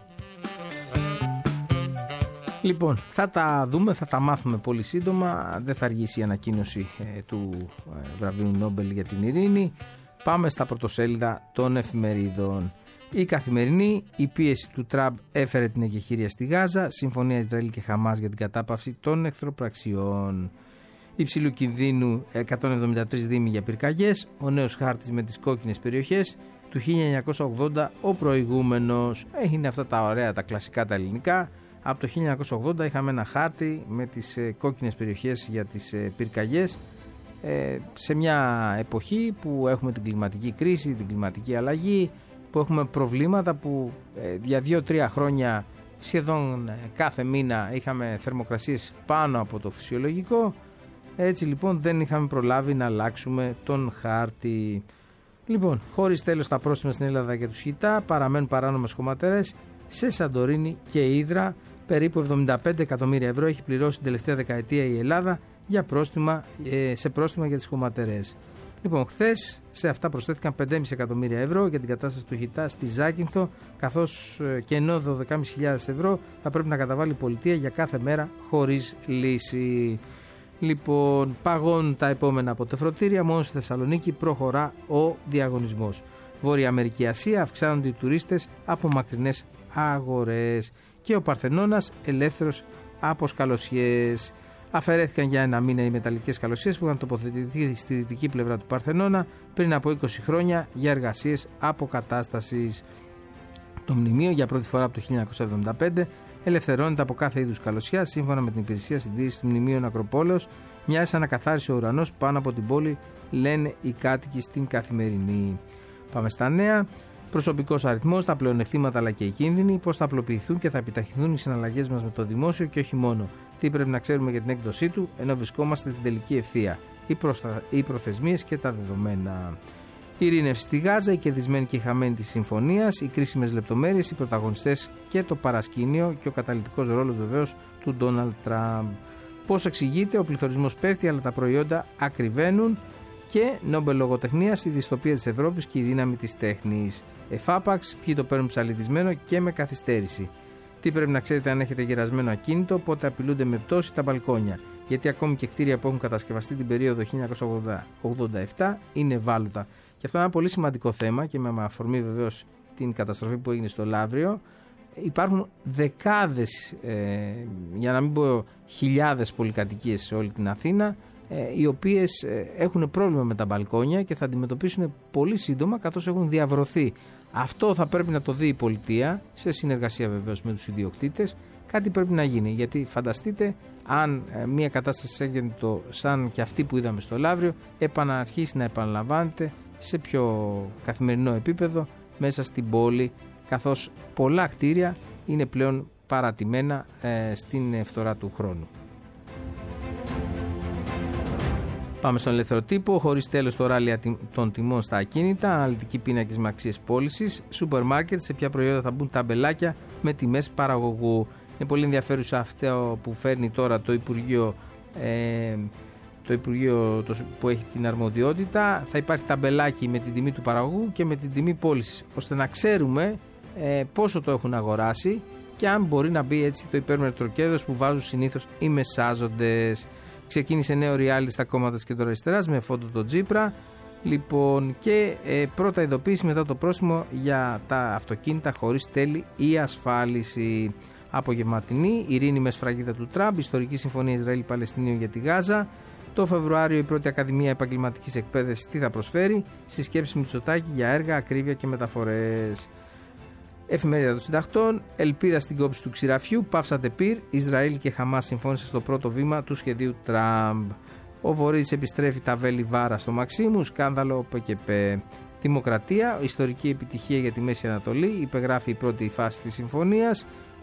Λοιπόν, θα τα δούμε, θα τα μάθουμε πολύ σύντομα. Δεν θα αργήσει η ανακοίνωση του βραβείου Νόμπελ για την ειρήνη. Πάμε στα πρωτοσέλιδα των εφημερίδων. Η Καθημερινή, η πίεση του Τραμπ έφερε την εγκεχήρια στη Γάζα. Συμφωνία Ισραήλ και Χαμάς για την κατάπαυση των εχθροπραξιών. Υψηλού κινδύνου 173 δήμοι για πυρκαγιές. Ο νέος χάρτης με τις κόκκινες περιοχές του 1980, ο προηγούμενος. Είναι αυτά τα ωραία, τα κλασικά τα ελληνικά. Από το 1980 είχαμε ένα χάρτη με τις κόκκινες περιοχές για τις πυρκαγιές, σε μια εποχή που έχουμε την κλιματική κρίση, την κλιματική αλλαγή, που έχουμε προβλήματα που για 2-3 χρόνια σχεδόν κάθε μήνα είχαμε θερμοκρασίες πάνω από το φυσιολογικό. Έτσι λοιπόν δεν είχαμε προλάβει να αλλάξουμε τον χάρτη. Λοιπόν, χωρίς τέλος τα πρόστιμα στην Ελλάδα για τους χιτά, παραμένουν παράνομες χωματερές σε Σαντορίνη και Ύδρα. Περίπου 75 εκατομμύρια ευρώ έχει πληρώσει την τελευταία δεκαετία η Ελλάδα για σε πρόστιμα για τις χωματερές. Λοιπόν, χθες σε αυτά προσθέθηκαν 5,5 εκατομμύρια ευρώ για την κατάσταση του χιτά στη Ζάκυνθο, καθώς και ενώ 12.500 ευρώ θα πρέπει να καταβάλει η πολιτεία για κάθε μέρα χωρίς λύση. Λοιπόν, παγώνουν τα επόμενα αποτεφρωτήρια, μόνο στη Θεσσαλονίκη προχωρά ο διαγωνισμός. Βόρεια Αμερική, Ασία, αυξάνονται οι τουρίστες από μακρινές αγορές και ο Παρθενώνας ελεύθερος από σκαλωσιές. Αφαιρέθηκαν για ένα μήνα οι μεταλλικές σκαλωσιές που είχαν τοποθετηθεί στη δυτική πλευρά του Παρθενώνα πριν από 20 χρόνια για εργασίες αποκατάστασης. Το μνημείο για πρώτη φορά από το 1975 ελευθερώνεται από κάθε είδους καλωσιά. Σύμφωνα με την Υπηρεσία Συντήρησης Μνημείων Ακροπόλεως, μοιάζει σαν να καθάρισε ο ουρανός πάνω από την πόλη, λένε οι κάτοικοι στην Καθημερινή. Πάμε στα νέα. Προσωπικός αριθμός, τα πλεονεκτήματα αλλά και οι κίνδυνοι, πώς θα απλοποιηθούν και θα επιταχυνθούν οι συναλλαγές μας με το δημόσιο και όχι μόνο. Τι πρέπει να ξέρουμε για την έκδοσή του, ενώ βρισκόμαστε στην τελική ευθεία. Οι προθεσμίες και τα δεδομένα. Η ειρήνευση στη Γάζα, η κερδισμένη και η χαμένη της συμφωνίας, οι κρίσιμες λεπτομέρειες, οι πρωταγωνιστές και το παρασκήνιο και ο καταλυτικός ρόλος βεβαίως του Ντόναλντ Τραμπ. Πώς εξηγείται, ο πληθωρισμός πέφτει αλλά τα προϊόντα ακριβένουν. Και Νόμπελ Λογοτεχνίας, η δυστοπία της Ευρώπης και η δύναμη της τέχνης. Εφάπαξ, ποιοι το παίρνουν ψαλιδισμένο και με καθυστέρηση. Τι πρέπει να ξέρετε αν έχετε γερασμένο ακίνητο, πότε απειλούνται με πτώση τα μπαλκόνια. Γιατί ακόμη και κτίρια που έχουν κατασκευαστεί την περίοδο 1987 είναι ευάλωτα. Και αυτό είναι ένα πολύ σημαντικό θέμα και με αφορμή βεβαίως την καταστροφή που έγινε στο Λαύριο. Υπάρχουν δεκάδες, για να μην πω χιλιάδες πολυκατοικίες σε όλη την Αθήνα, οι οποίες έχουν πρόβλημα με τα μπαλκόνια και θα αντιμετωπίσουν πολύ σύντομα καθώς έχουν διαβρωθεί. Αυτό θα πρέπει να το δει η πολιτεία, σε συνεργασία βεβαίως με τους ιδιοκτήτες. Κάτι πρέπει να γίνει, γιατί φανταστείτε αν μια κατάσταση έγινε σαν και αυτή που είδαμε στο Λαύριο επαναρχίσει να επαναλαμβάνεται σε πιο καθημερινό επίπεδο μέσα στην πόλη, καθώς πολλά κτίρια είναι πλέον παρατημένα στην φθορά του χρόνου. Πάμε στον ελεύθερο τύπο. Χωρίς τέλος το ράλι των τιμών στα ακίνητα, αναλυτική πίνακες με αξίες πώλησης, σούπερ μάρκετ, σε ποια προϊόντα θα μπουν ταμπελάκια με τιμές παραγωγού. Είναι πολύ ενδιαφέρουσα αυτό που φέρνει τώρα το Υπουργείο, που έχει την αρμοδιότητα. Θα υπάρχει ταμπελάκι με την τιμή του παραγωγού και με την τιμή πώλησης, ώστε να ξέρουμε πόσο το έχουν αγοράσει και αν μπορεί να μπει έτσι το υπέρμετρο κέρδος που βάζουν συνήθως οι μεσάζοντες. Ξεκίνησε νέο reality στα κόμματα της κεντροαριστεράς με φόντο το Τζίπρα. Λοιπόν, και πρώτα ειδοποίηση μετά το πρόσημο για τα αυτοκίνητα χωρίς τέλη ή ασφάλιση. Απογευματινή, ειρήνη με σφραγίδα του Τραμπ, ιστορική συμφωνία Ισραήλ-Παλαιστινίου για τη Γάζα. Το Φεβρουάριο η πρώτη Ακαδημία Επαγγελματικής Εκπαίδευσης τι θα προσφέρει, συσκέψεις Μητσοτάκη για έργα, ακρίβεια και μεταφορές. Εφημερίδα των Συντακτών, ελπίδα στην κόψη του ξηραφιού, πάυσατε πυρ, Ισραήλ και Χαμάς συμφώνησε στο πρώτο βήμα του σχεδίου Τραμπ. Ο Βορύδης επιστρέφει τα βέλη βάρα στο Μαξίμου, σκάνδαλο ΠΚΠ. Δημοκρατία, ιστορική επιτυχία για τη Μέση Ανατολή, υπεγράφει η πρώτη φάση της συμφωνίας.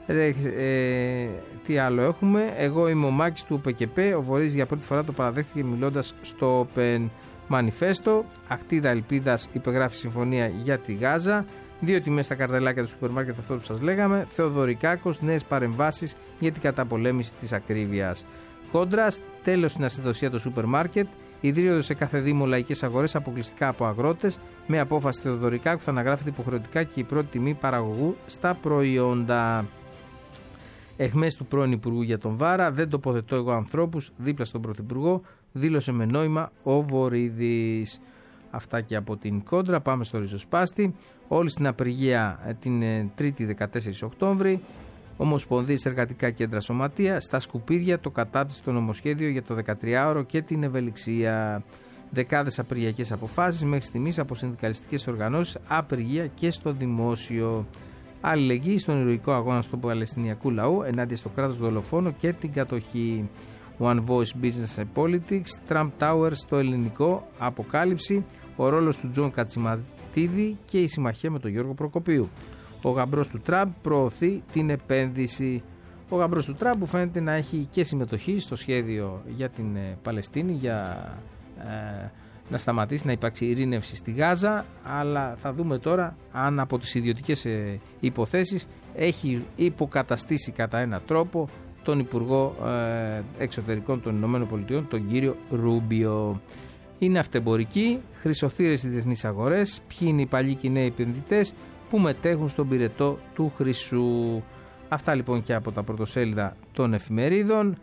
Τι άλλο έχουμε, εγώ είμαι ο Μάκης του ΠΚΠ, ο Βορύδης για πρώτη φορά το παραδέχτηκε μιλώντας στο Open Manifesto. Ακτίδα ελπίδας, υπεγράφει συμφωνία για τη Γάζα. 2 τιμές στα καρτελάκια του σούπερ μάρκετ, αυτό που σας λέγαμε. Θεοδωρικάκος, νέες παρεμβάσεις για την καταπολέμηση της ακρίβειας. Κόντραστ, τέλος στην ασυνδοσία του σούπερ μάρκετ. Ιδρύονται σε κάθε δήμο λαϊκές αγορές αποκλειστικά από αγρότες. Με απόφαση Θεοδωρικάκου θα αναγράφεται υποχρεωτικά και η πρώτη τιμή παραγωγού στα προϊόντα. Εχμές του πρώην Υπουργού για τον Βάρα. Δεν τοποθετώ εγώ ανθρώπους δίπλα στον Πρωθυπουργό, δήλωσε με νόημα ο Βορύδης. Αυτά και από την Κόντρα. Πάμε στο ριζοσπάστη. Όλοι στην απεργία την 3η 14 Οκτώβρη. Ομοσπονδίες, εργατικά κέντρα, σωματεία. Στα σκουπίδια το κατάπτυστο νομοσχέδιο για το 13ωρο και την ευελιξία. Δεκάδες απεργιακές αποφάσεις μέχρι στιγμής από συνδικαλιστικές οργανώσεις, απεργία και στο δημόσιο. Αλληλεγγύη στον ηρωικό αγώνα του Παλαιστινιακού λαού ενάντια στο κράτος δολοφόνο και την κατοχή. One Voice Business and Politics, Trump Tower στο ελληνικό, αποκάλυψη, ο ρόλος του Τζον Κατσιματίδη και η συμμαχία με τον Γιώργο Προκοπίου. Ο γαμπρός του Τραμπ προωθεί την επένδυση. Ο γαμπρός του Τραμπ που φαίνεται να έχει και συμμετοχή στο σχέδιο για την Παλαιστίνη, για να σταματήσει να υπάρξει ειρήνευση στη Γάζα, αλλά θα δούμε τώρα αν από τις ιδιωτικές υποθέσεις έχει υποκαταστήσει κατά έναν τρόπο τον Υπουργό Εξωτερικών των Ηνωμένων Πολιτειών, τον κύριο Ρούμπιο. Είναι αυτεμπορικοί, χρυσοθύρες στις διεθνείς αγορές, ποιοι είναι οι παλιοί και οι νέοι επενδυτές που μετέχουν στον πυρετό του χρυσού. Αυτά λοιπόν και από τα πρωτοσέλιδα των εφημερίδων.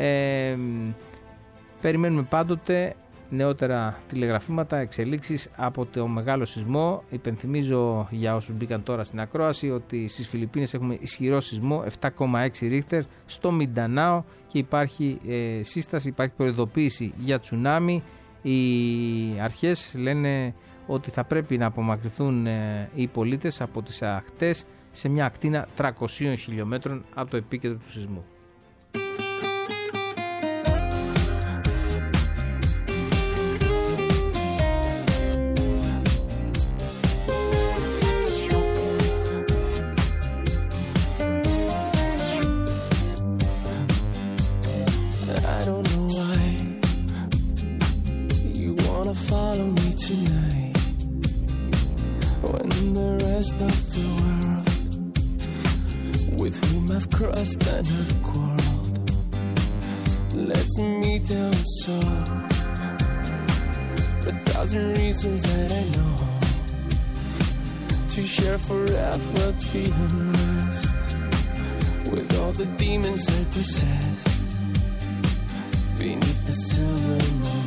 Περιμένουμε πάντοτε νεότερα τηλεγραφήματα, εξελίξεις από το μεγάλο σεισμό. Υπενθυμίζω για όσους μπήκαν τώρα στην ακρόαση ότι στις Φιλιππίνες έχουμε ισχυρό σεισμό 7,6 ρίχτερ στο Μιντανάο και υπάρχει σύσταση, υπάρχει προειδοποίηση για τσουνάμι. Οι αρχές λένε ότι θα πρέπει να απομακρυνθούν οι πολίτες από τις ακτές σε μια ακτίνα 300 χιλιόμετρων από το επίκεντρο του σεισμού. And have quarreled, lets me down so. For 1,000 reasons that I know, to share forever the unrest with all the demons I possess beneath the silver moon.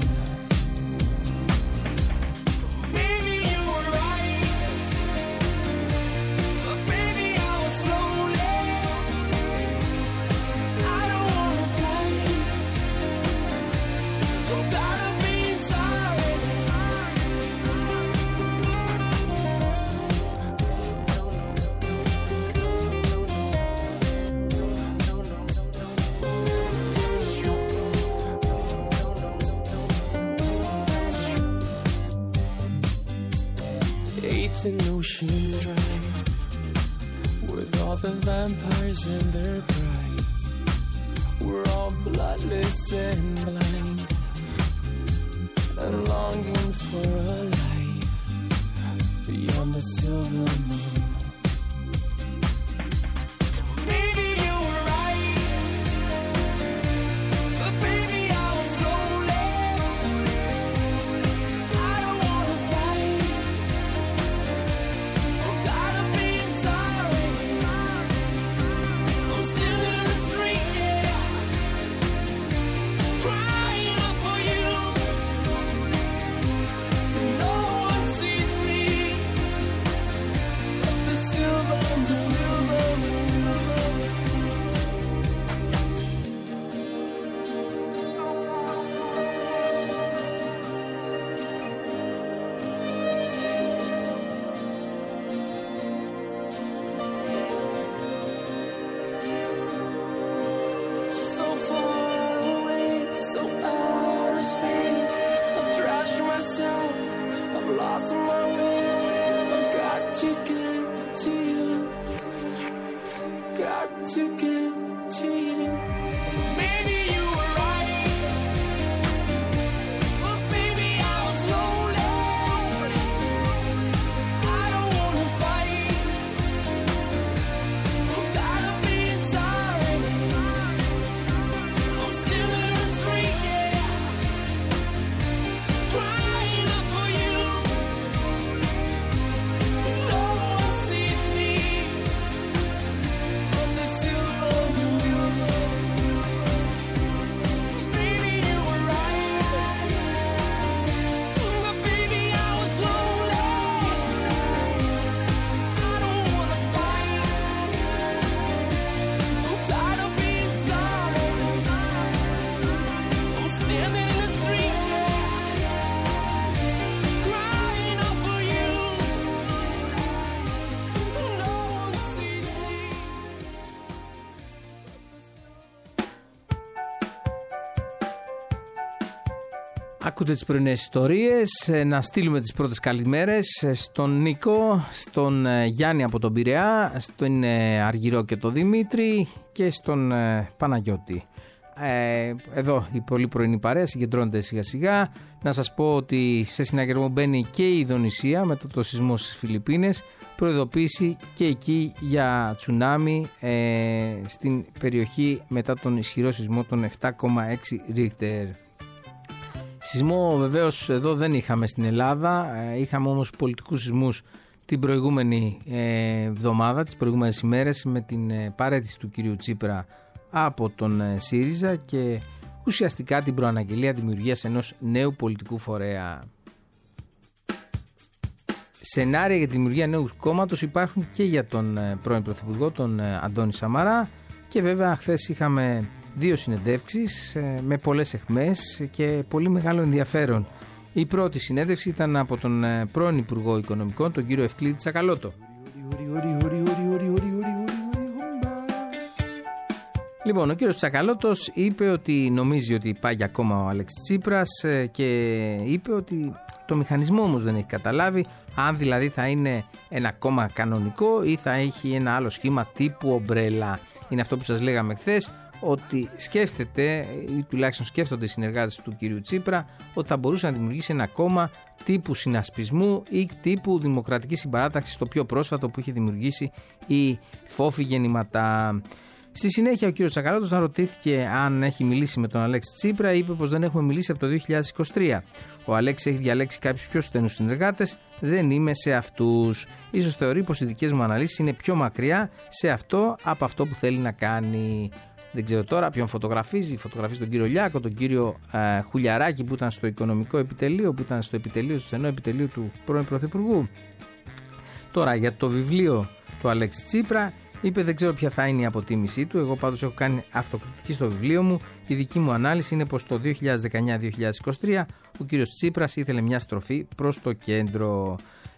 The ocean dry with all the vampires and their brides. We're all bloodless and blind and longing for a life beyond the silver moon. Ακούτε τις πρωινές ιστορίες, να στείλουμε τις πρώτες καλημέρες στον Νίκο, στον Γιάννη από τον Πειραιά, στον Αργυρό και τον Δημήτρη και στον Παναγιώτη. Εδώ η πολύ πρωινή παρέα συγκεντρώνεται σιγά σιγά. Να σας πω ότι σε συναγερμό μπαίνει και η Ινδονησία μετά το σεισμό στις Φιλιππίνες. Προειδοποίηση και εκεί για τσουνάμι στην περιοχή μετά τον ισχυρό σεισμό των 7,6 Ρίχτερ. Σεισμό βεβαίως εδώ δεν είχαμε στην Ελλάδα, είχαμε όμως πολιτικούς σεισμούς την προηγούμενη εβδομάδα, τις προηγούμενες ημέρες με την παραίτηση του κυρίου Τσίπρα από τον ΣΥΡΙΖΑ και ουσιαστικά την προαναγγελία δημιουργίας ενός νέου πολιτικού φορέα. Σενάρια για τη δημιουργία νέου κόμματος υπάρχουν και για τον πρώην Πρωθυπουργό, τον Αντώνη Σαμαρά, και βέβαια χθες είχαμε δύο συνεντεύξεις με πολλές αιχμές και πολύ μεγάλο ενδιαφέρον. Η πρώτη συνέντευξη ήταν από τον πρώην Υπουργό Οικονομικών, τον κύριο Ευκλήδη Τσακαλώτο. Λοιπόν, ο κύριος Τσακαλώτος είπε ότι νομίζει ότι πάει ακόμα ο Αλέξης Τσίπρας και είπε ότι το μηχανισμό όμως δεν έχει καταλάβει, αν δηλαδή θα είναι ένα κόμμα κανονικό ή θα έχει ένα άλλο σχήμα τύπου ομπρέλα. Είναι αυτό που σας λέγαμε χθες, ότι σκέφτεται ή τουλάχιστον σκέφτονται οι συνεργάτες του κυρίου Τσίπρα ότι θα μπορούσε να δημιουργήσει ένα κόμμα τύπου συνασπισμού ή τύπου δημοκρατική συμπαράταξη, το πιο πρόσφατο που είχε δημιουργήσει η Φόφη Γεννηματά. Στη συνέχεια ο κύριος Τσακαλώτος ρωτήθηκε αν έχει μιλήσει με τον Αλέξη Τσίπρα, είπε πως δεν έχουμε μιλήσει από το 2023. Ο Αλέξης έχει διαλέξει κάποιους πιο στενούς συνεργάτες, δεν είμαι σε αυτούς. Ίσως θεωρεί πως οι δικές μου αναλύσεις είναι πιο μακριά σε αυτό από αυτό που θέλει να κάνει. Δεν ξέρω τώρα ποιον φωτογραφίζει τον κύριο Λιάκο, τον κύριο Χουλιαράκη που ήταν στο οικονομικό επιτελείο, που ήταν στο στενό επιτελείο του πρώην Πρωθυπουργού. Τώρα για το βιβλίο του Αλέξη Τσίπρα, είπε δεν ξέρω ποια θα είναι η αποτίμησή του, εγώ πάντως έχω κάνει αυτοκριτική στο βιβλίο μου. Η δική μου ανάλυση είναι πως το 2019-2023 ο κύριος Τσίπρας ήθελε μια στροφή προς το κέντρο.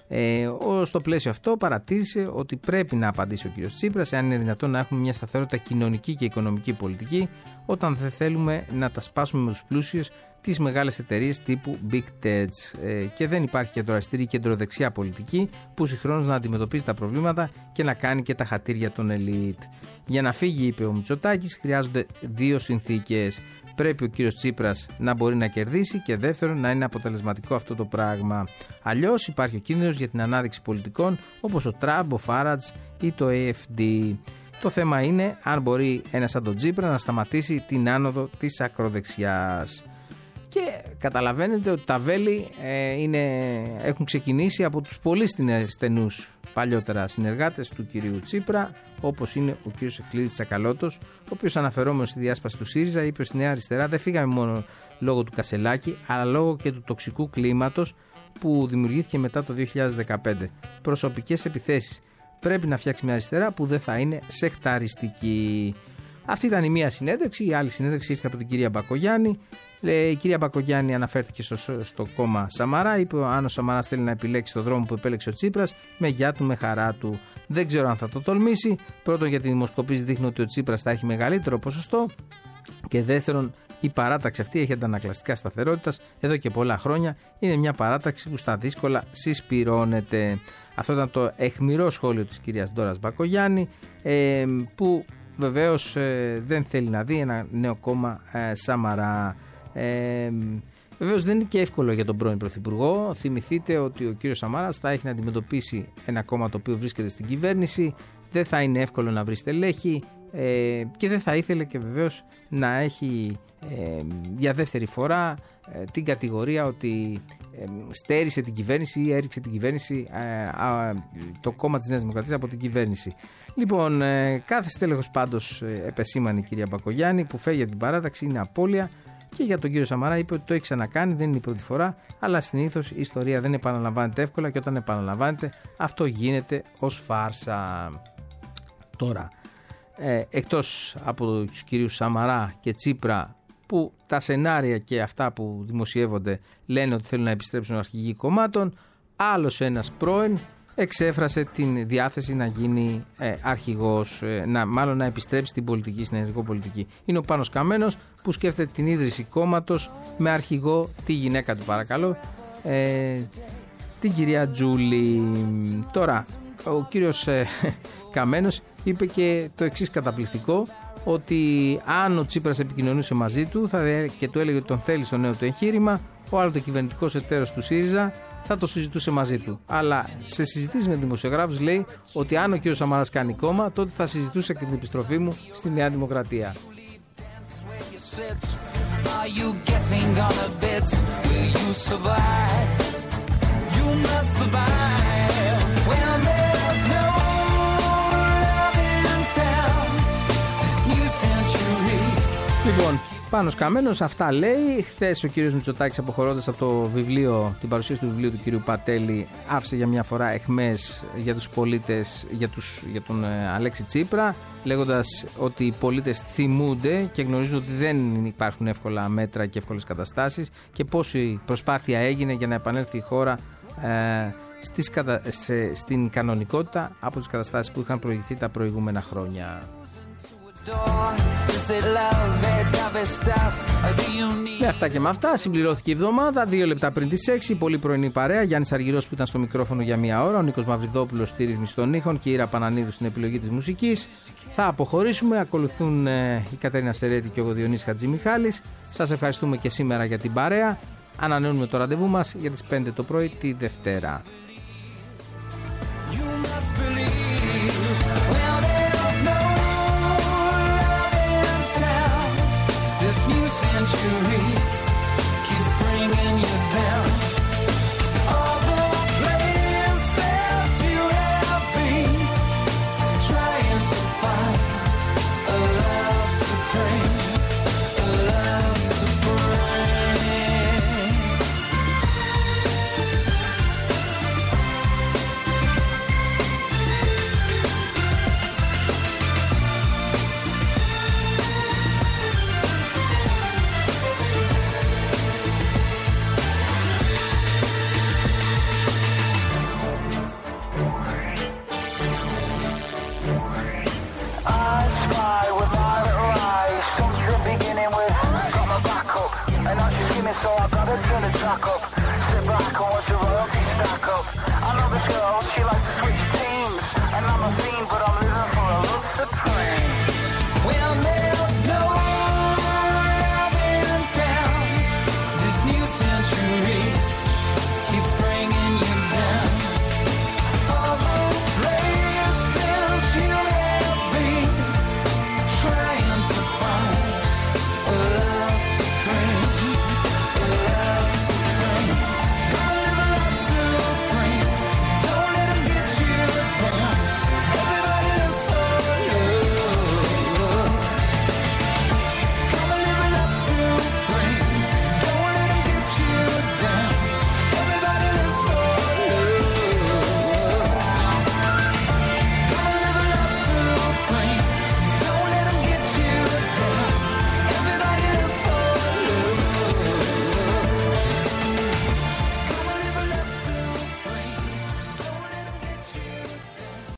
Στο πλαίσιο αυτό παρατήρησε ότι πρέπει να απαντήσει ο κύριος Τσίπρας εάν είναι δυνατόν να έχουμε μια σταθερότητα κοινωνική και οικονομική πολιτική όταν δεν θέλουμε να τα σπάσουμε με τους πλούσιους τις μεγάλες εταιρείες τύπου Big Tech και δεν υπάρχει κεντροαριστερή κεντροδεξιά πολιτική που συγχρόνως να αντιμετωπίζει τα προβλήματα και να κάνει και τα χατήρια των ελίτ. Για να φύγει, είπε ο Μητσοτάκης, χρειάζονται δύο συνθήκες. Πρέπει ο κύριος Τσίπρας να μπορεί να κερδίσει και δεύτερον να είναι αποτελεσματικό αυτό το πράγμα. Αλλιώς υπάρχει ο κίνδυνος για την ανάδειξη πολιτικών όπως ο Τραμπ, ο Φάρατς ή το AFD. Το θέμα είναι αν μπορεί ένας σαν τον Τσίπρα να σταματήσει την άνοδο της ακροδεξιάς. Και καταλαβαίνετε ότι τα βέλη έχουν ξεκινήσει από τους πολύ στενούς παλιότερα συνεργάτες του κυρίου Τσίπρα, όπως είναι ο κύριος Ευκλήδης Τσακαλώτος, ο οποίος αναφερόμενος στη διάσπαση του ΣΥΡΙΖΑ είπε στη Νέα Αριστερά δεν φύγαμε μόνο λόγω του Κασελάκη, αλλά λόγω και του τοξικού κλίματος που δημιουργήθηκε μετά το 2015. Προσωπικές επιθέσεις. Πρέπει να φτιάξει μια αριστερά που δεν θα είναι σεκταριστική. Αυτή ήταν η μία συνέντευξη. Η άλλη συνέντευξη ήρθε από την κυρία Μπακογιάννη. Η κυρία Μπακογιάννη αναφέρθηκε στο κόμμα Σαμαρά. Είπε αν ο Σαμαράς θέλει να επιλέξει το δρόμο που επέλεξε ο Τσίπρας, με γεια του, με χαρά του. Δεν ξέρω αν θα το τολμήσει. Πρώτον, γιατί οι δημοσκοπήσεις δείχνουν ότι ο Τσίπρας θα έχει μεγαλύτερο ποσοστό. Και δεύτερον, η παράταξη αυτή έχει αντανακλαστικά σταθερότητας εδώ και πολλά χρόνια. Είναι μια παράταξη που στα δύσκολα συσπυρώνεται. Αυτό ήταν το αιχμηρό σχόλιο της κυρίας Ντόρας Μπακογιάννη, που βεβαίως δεν θέλει να δει ένα νέο κόμμα Σαμαρά. Βεβαίως δεν είναι και εύκολο για τον πρώην Πρωθυπουργό. Θυμηθείτε ότι ο κύριος Σαμαράς θα έχει να αντιμετωπίσει ένα κόμμα το οποίο βρίσκεται στην κυβέρνηση. Δεν θα είναι εύκολο να βρει στελέχη και δεν θα ήθελε και βεβαίως να έχει για δεύτερη φορά την κατηγορία ότι στέρισε την κυβέρνηση ή έριξε την κυβέρνηση, το κόμμα της Νέας Δημοκρατίας από την κυβέρνηση. Λοιπόν, κάθε στέλεχος πάντως επεσήμανε η κυρία Μπακογιάννη που φεύγει από την παράταξη, είναι απώλεια. Και για τον κύριο Σαμαρά είπε ότι το έχει ξανακάνει, δεν είναι η πρώτη φορά, αλλά συνήθως η ιστορία δεν επαναλαμβάνεται εύκολα και όταν επαναλαμβάνεται αυτό γίνεται ως φάρσα. Τώρα, εκτός από τους κυρίους Σαμαρά και Τσίπρα, που τα σενάρια και αυτά που δημοσιεύονται λένε ότι θέλουν να επιστρέψουν αρχηγοί κομμάτων, άλλος ένας πρώην εξέφρασε την διάθεση να γίνει αρχηγός, μάλλον να επιστρέψει στην πολιτική, στην ενεργό πολιτική. Είναι ο Πάνος Καμένος που σκέφτεται την ίδρυση κόμματος με αρχηγό τη γυναίκα του, παρακαλώ, την κυρία Τζούλη. Τώρα, ο κύριος Καμένος είπε και το εξής καταπληκτικό, ότι αν ο Τσίπρας επικοινωνούσε μαζί του και του έλεγε ότι τον θέλει στο νέο του εγχείρημα, ο άλλοτοκυβερνητικός εταίρος του ΣΥΡΙΖΑ θα το συζητούσε μαζί του. Αλλά σε συζητήσεις με δημοσιογράφους λέει ότι αν ο κ. Σαμαράς κάνει κόμμα, τότε θα συζητούσε και την επιστροφή μου στη Νέα Δημοκρατία. Λοιπόν, Πάνος Καμένος αυτά λέει. Χθες ο κύριος Μητσοτάκης, αποχωρώντας από το βιβλίο, την παρουσίαση του βιβλίου του κύριου Πατέλη, άφησε για μια φορά αιχμές για τους πολίτες, για τον Αλέξη Τσίπρα, λέγοντας ότι οι πολίτες θυμούνται και γνωρίζουν ότι δεν υπάρχουν εύκολα μέτρα και εύκολες καταστάσεις και πόση προσπάθεια έγινε για να επανέλθει η χώρα στην κανονικότητα από τις καταστάσεις που είχαν προηγηθεί τα προηγούμενα χρόνια. Με αυτά και με αυτά συμπληρώθηκε η εβδομάδα. 2 λεπτά πριν τις 6, πολύ πρωινή παρέα. Γιάννης Αργυρός που ήταν στο μικρόφωνο για μία ώρα, ο Νίκος Μαυριδόπουλος στη ρύθμιση των ήχων και η Ήρα Πανανίδου στην επιλογή της μουσικής. Θα αποχωρήσουμε. Ακολουθούν η Κατερίνα Σερέτη και ο Διονύσης Χατζημιχάλης. Σας ευχαριστούμε και σήμερα για την παρέα. Ανανεώνουμε το ραντεβού μας για τις 5 το πρωί τη Δευτέρα. You